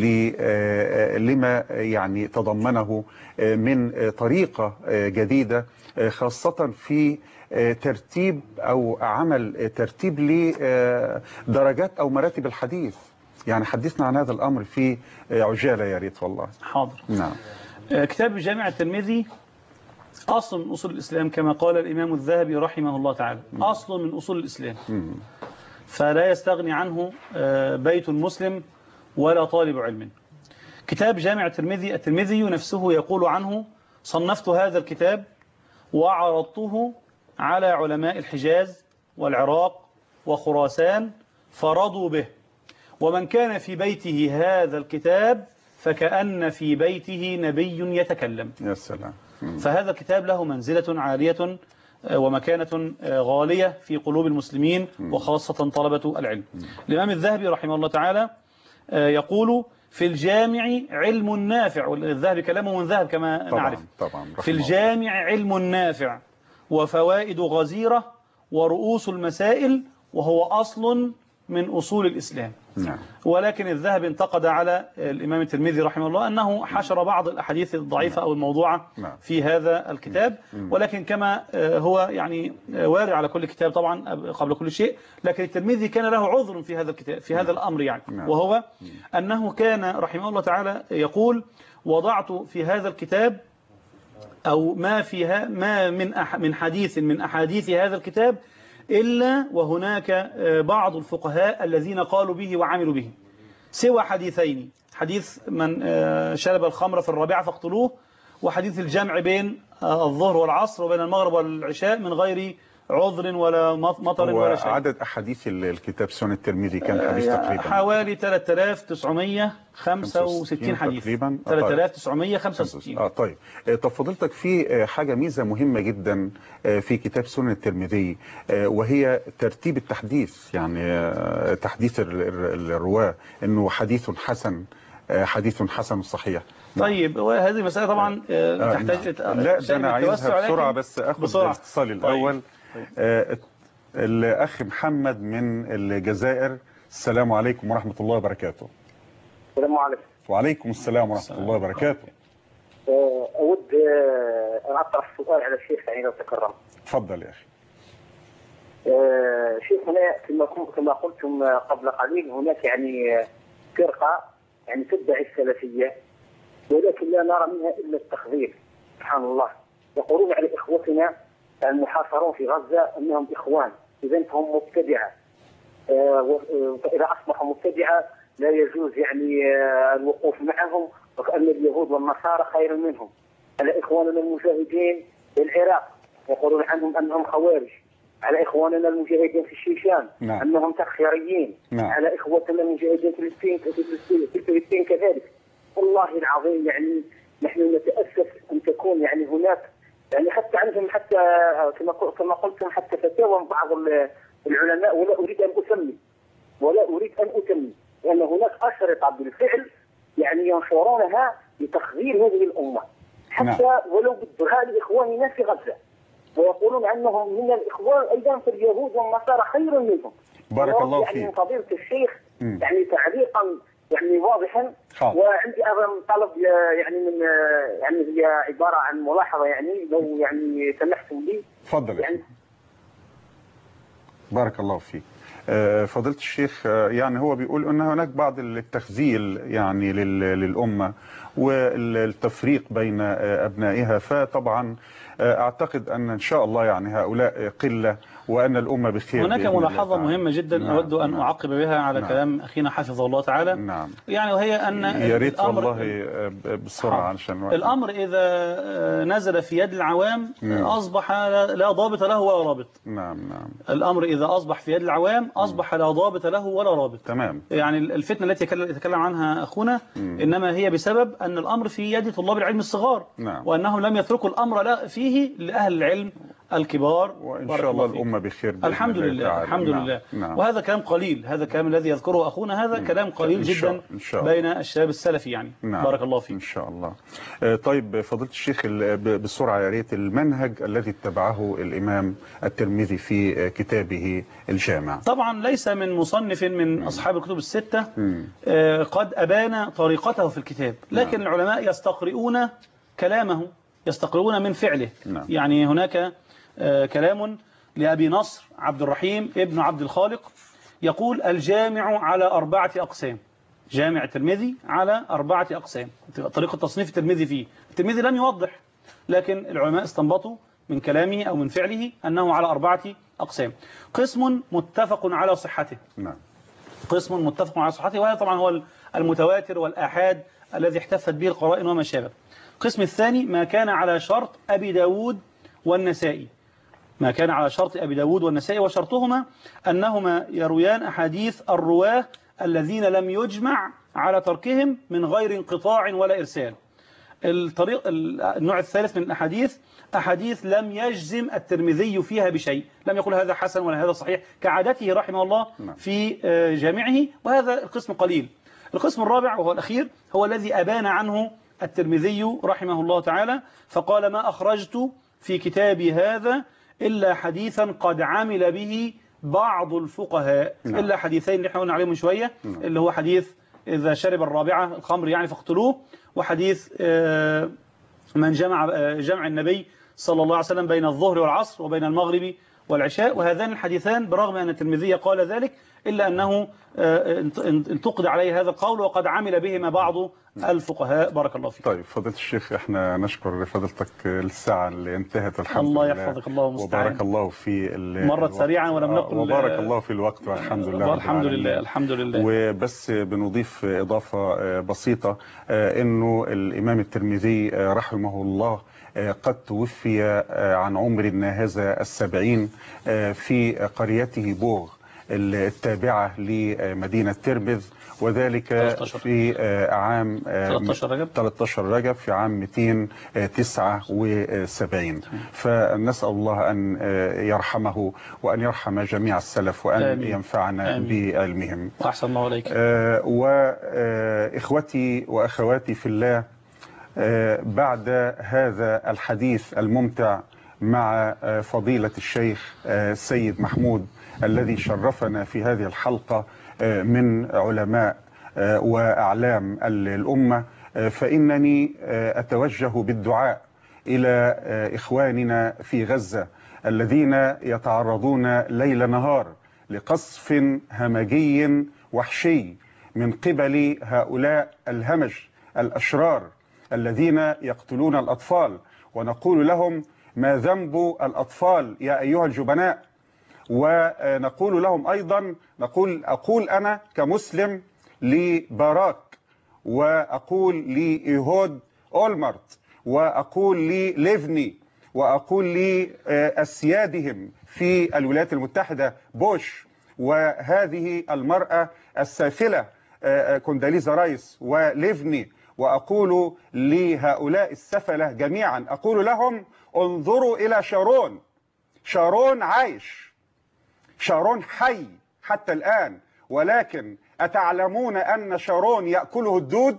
لما يعني تضمنه من طريقة جديدة، خاصة في ترتيب أو عمل ترتيب لدرجات أو مراتب الحديث. يعني حدثنا عن هذا الأمر في عجالة يا ريت والله. حاضر. نعم. كتاب جامع الترمذي أصل من أصول الإسلام كما قال الإمام الذهبي رحمه الله تعالى، أصل من أصول الإسلام. فلا يستغني عنه بيت مسلم ولا طالب علم. كتاب جامع الترمذي، الترمذي نفسه يقول عنه: صنفت هذا الكتاب وعرضته على علماء الحجاز والعراق وخراسان فرضوا به، ومن كان في بيته هذا الكتاب فكأن في بيته نبي يتكلم. يا سلام. فهذا الكتاب له منزلة عالية ومكانة غالية في قلوب المسلمين وخاصة طلبة العلم. الإمام الذهبي رحمه الله تعالى يقول: في الجامع علم نافع، والذهبي كلامه من ذهب كما نعرف. طبعا. في الجامع علم نافع وفوائد غزيرة ورؤوس المسائل، وهو أصل من أصول الإسلام. نعم. ولكن الذهبي انتقد على الإمام الترمذي رحمه الله أنه حشر بعض الأحاديث الضعيفة أو الموضوعة في هذا الكتاب. ولكن كما هو يعني وارد على كل كتاب طبعا قبل كل شيء، لكن الترمذي كان له عذر في هذا الكتاب في هذا الأمر يعني، وهو أنه كان رحمه الله تعالى يقول: وضعت في هذا الكتاب أو ما فيها ما من حديث من أحاديث هذا الكتاب إلا وهناك بعض الفقهاء الذين قالوا به وعملوا به، سوى حديثين: حديث من شرب الخمر في الرابعة فاقتلوه، وحديث الجمع بين الظهر والعصر وبين المغرب والعشاء من غير عذر ولا مطر ولا شيء. عدد أحاديث الكتاب سنن الترمذي كان حديث تقريبا حوالي 3965 حديث تقريبا. 3965. طيب فضيلتك في حاجة ميزة مهمة جدا في كتاب سنن الترمذي، وهي ترتيب التحديث، يعني تحديث الرواة، انه حديث حسن، حديث حسن صحيح. طيب وهذه مسألة طبعا تحتاج لا ده أنا عايزها بسرعة، بس أخذ الاتصال الأول. الأخ محمد من الجزائر. السلام عليكم ورحمة الله وبركاته. السلام عليكم. وعليكم السلام ورحمة الله وبركاته. أود أن أطرح سؤال على الشيخ يعني لو تكرم. تفضل يا أخي. شيخنا كما قلتم قبل قليل، هناك يعني فرقة يعني تدعي السلفية، ولكن لا نرى منها إلا التخذيل. سبحان الله، يقولون على إخوتنا المحاصرون في غزة أنهم إخوان، إذا فهم مبتدعة، وإذا أصبحوا مبتدعة لا يجوز يعني الوقوف معهم، وكأن اليهود والنصارى خير منهم. على إخواننا المجاهدين في العراق يقولون عنهم أنهم خوارج، على إخواننا المجاهدين في الشيشان أنهم تخيريين، على إخوتنا المجاهدين في فلسطين كذلك. والله العظيم يعني نحن نتأسف أن تكون يعني هناك يعني حتى عندهم حتى كما قلتم حتى فتاوى بعض العلماء، ولا أريد أن أتمي لأن هناك أشرطة بالفعل يعني ينشرونها لتخذيل هذه الأمة، حتى ولو بالدعاء لإخواننا في غزة، ويقولون أنهم من الإخوان أيضا في اليهود والنصارى خير منهم. بارك الله فيك. يعني فضيلة الشيخ يعني تعليقا يعني واضحا. وعندي أيضا طلب يعني من يعني هي عبارة عن ملاحظة، يعني لو يعني سمحتم لي. تفضل يعني. بارك الله فيك. فضيلة الشيخ، يعني هو بيقول أن هناك بعض التخذيل يعني للأمة والتفريق بين أبنائها، فطبعا أعتقد أن شاء الله يعني هؤلاء قلة وأن الأمة بخير. هناك ملاحظة مهمة جدا أود أن أعقب بها على كلام أخينا حفظه الله تعالى. يعني وهي أن يا ريت والله بسرعة علشان الأمر إذا نزل في يد العوام أصبح لا ضابط له ولا رابط. الأمر إذا أصبح في يد العوام أصبح لا ضابط له ولا رابط. تمام. يعني الفتنة التي يتكلم عنها أخونا إنما هي بسبب أن الأمر في يد طلاب العلم الصغار، وأنهم لم يتركوا الأمر فيه لأهل العلم الكبار، وإن شاء الله الأمة بخير. الحمد لله الحمد لله. وهذا كلام قليل، هذا الكلام الذي يذكره أخونا هذا كلام قليل جدا بين الشباب السلفي يعني. بارك الله فيك. إن شاء الله. طيب فضيلة الشيخ بسرعة يا ريت، المنهج الذي اتبعه الإمام الترمذي في كتابه الجامع. طبعا ليس من مصنف من أصحاب الكتب الستة قد أبان طريقته في الكتاب، لكن العلماء يستقرؤون كلامه، يستقرؤون من فعله. يعني هناك كلام لأبي نصر عبد الرحيم ابن عبد الخالق يقول الجامع على 4 أقسام. جامع الترمذي على 4 أقسام، طريقة تصنيف الترمذي فيه. الترمذي لم يوضح، لكن العلماء استنبطوا من كلامه أو من فعله أنه على 4 أقسام. قسم متفق على صحته، قسم متفق على صحته، وهذا طبعا هو المتواتر والآحاد الذي احتفت به القرائن وما شابه. القسم الثاني ما كان على شرط أبي داود والنسائي، ما كان على شرط أبي داود والنسائي، وشرطهما أنهما يرويان أحاديث الرواه الذين لم يجمع على تركهم من غير انقطاع ولا إرسال. النوع الثالث من الأحاديث أحاديث لم يجزم الترمذي فيها بشيء، لم يقول هذا حسن ولا هذا صحيح كعادته رحمه الله في جامعه، وهذا القسم قليل. القسم الرابع وهو الأخير هو الذي أبان عنه الترمذي رحمه الله تعالى، فقال ما أخرجت في كتابي هذا إلا حديثا قد عمل به بعض الفقهاء. إلا حديثين اللي احنا قلنا عليهم من شوية، اللي هو حديث إذا شرب الرابعة الخمر يعني فاقتلوه، وحديث من جمع النبي صلى الله عليه وسلم بين الظهر والعصر وبين المغرب والعشاء. وهذان الحديثان برغم أن الترمذي قال ذلك إلا أنه انتقد عليه هذا القول، وقد عمل بهما بعض الفقهاء. بارك الله فيك. طيب فضيلة الشيخ، احنا نشكر فضيلتك الساعة اللي انتهت الحمد الله لله. يحفظك، الله المستعان. وبارك الله في مرت سريعا ولم نقل. وبارك الله في الوقت والحمد لله. الحمد لله الحمد لله. وبس بنضيف إضافة بسيطة، انه الإمام الترمذي رحمه الله قد توفي عن عمر هذا 70 في قريته بوغ التابعة لمدينة ترمذ، وذلك في عام 13 رجب في عام 279. فنسأل الله أن يرحمه وأن يرحم جميع السلف وأن آمين. ينفعنا بعلمهم. وأحسن الله عليك. وإخوتي وأخواتي في الله، بعد هذا الحديث الممتع مع فضيلة الشيخ سيد محمود الذي شرفنا في هذه الحلقة من علماء وأعلام الأمة، فإنني أتوجه بالدعاء إلى إخواننا في غزة الذين يتعرضون ليل نهار لقصف همجي وحشي من قبل هؤلاء الهمج الأشرار الذين يقتلون الأطفال. ونقول لهم: ما ذنب الأطفال يا أيها الجبناء؟ ونقول لهم أيضا، أقول أنا كمسلم لباراك، وأقول لإيهود أولمرت، وأقول لليفني، وأقول لأسيادهم في الولايات المتحدة بوش، وهذه المرأة السافلة كونداليزا رايس وليفني، وأقول لهؤلاء السفلة جميعا، أقول لهم: انظروا إلى شارون. شارون عايش، شارون حي حتى الآن، ولكن أتعلمون أن شارون يأكله الدود؟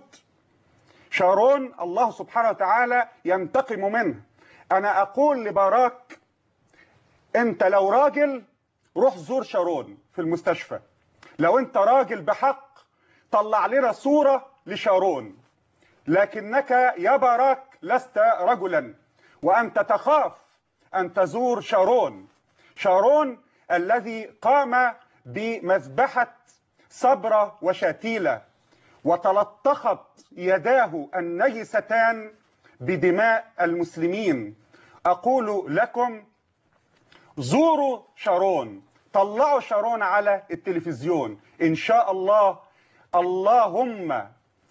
شارون الله سبحانه وتعالى ينتقم منه. أنا أقول لباراك: أنت لو راجل روح زور شارون في المستشفى، لو أنت راجل بحق طلع لنا صورة لشارون، لكنك يا باراك لست رجلا، وأنت تخاف أن تزور شارون. شارون الذي قام بمذبحة صبرة وشاتيلة وتلطخت يداه النجستان بدماء المسلمين. أقول لكم: زوروا شارون، طلعوا شارون على التلفزيون إن شاء الله. اللهم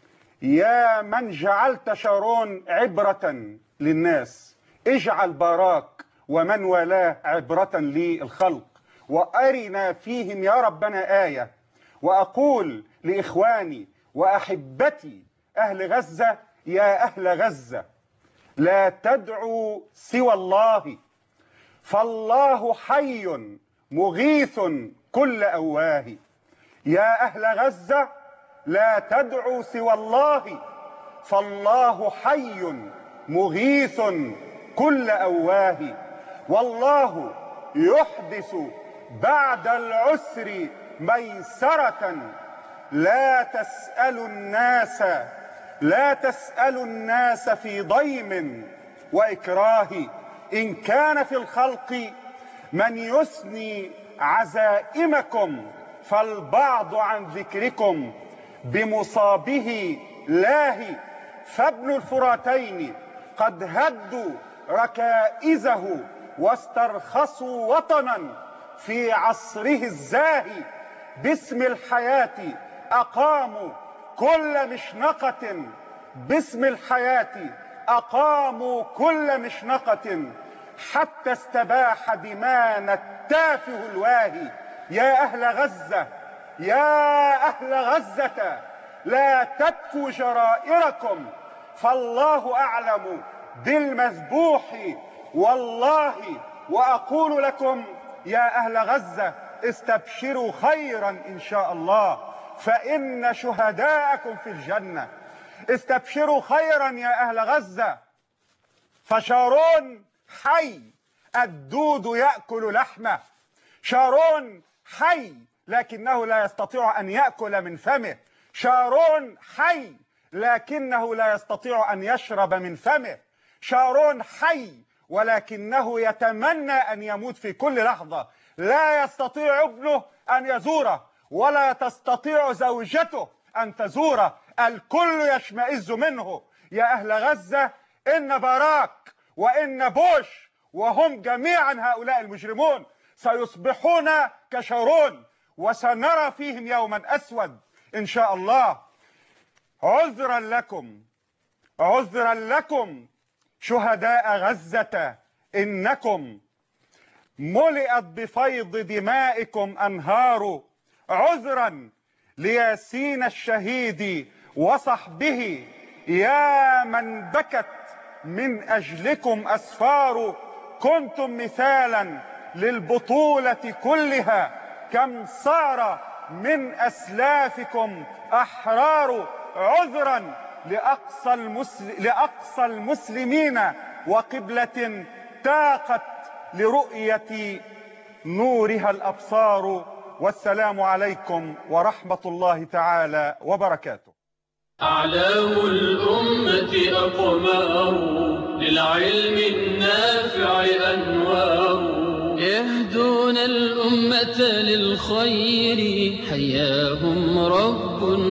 يا من جعلت شارون عبرة للناس، اجعل باراك ومن والاه عبرة للخلق، وأرنا فيهم يا ربنا آية. وأقول لإخواني وأحبتي أهل غزة: يا أهل غزة، لا تدعوا سوى الله، فالله حي مغيث كل أواه. يا أهل غزة، لا تدعوا سوى الله، فالله حي مغيث كل أواه. والله يحدث بعد العسر ميسرة. لا تسألوا الناس في ضيم وإكراه. إن كان في الخلق من يثني عزائمكم، فالبعض عن ذكركم بمصابه لاهي. فابن الفراتين قد هدوا ركائزه واسترخصوا وطنا في عصره الزاهي. باسم الحياة أقاموا كل مشنقة، باسم الحياة أقاموا كل مشنقة، حتى استباح دمانا التافه الواهي. يا أهل غزة، يا أهل غزة، لا تبكوا جرائركم، فالله أعلم بالمذبوح والله. وأقول لكم يا أهل غزة: استبشروا خيرا إن شاء الله، فإن شهداءكم في الجنة. استبشروا خيرا يا أهل غزة، فشارون حي، الدود يأكل لحمه. شارون حي لكنه لا يستطيع أن يأكل من فمه. شارون حي لكنه لا يستطيع أن يشرب من فمه. شارون حي ولكنه يتمنى أن يموت في كل لحظة. لا يستطيع ابنه أن يزوره، ولا تستطيع زوجته أن تزوره. الكل يشمئز منه. يا أهل غزة إن باراك وإن بوش وهم جميعا هؤلاء المجرمون سيصبحون كشارون، وسنرى فيهم يوما أسود إن شاء الله. عذرا لكم شهداء غزة، إنكم ملئت بفيض دمائكم أنهار. عذرا لياسين الشهيد وصحبه، يا من بكت من أجلكم أسفار. كنتم مثالا للبطولة كلها، كم صار من أسلافكم أحرار. عذرا لأقصى المسلمين وقبلة تاقت لرؤية نورها الأبصار. والسلام عليكم ورحمة الله تعالى وبركاته. أعلام الأمة أقمار، للعلم النافع أنوار، يهدون الأمة للخير، حياهم رب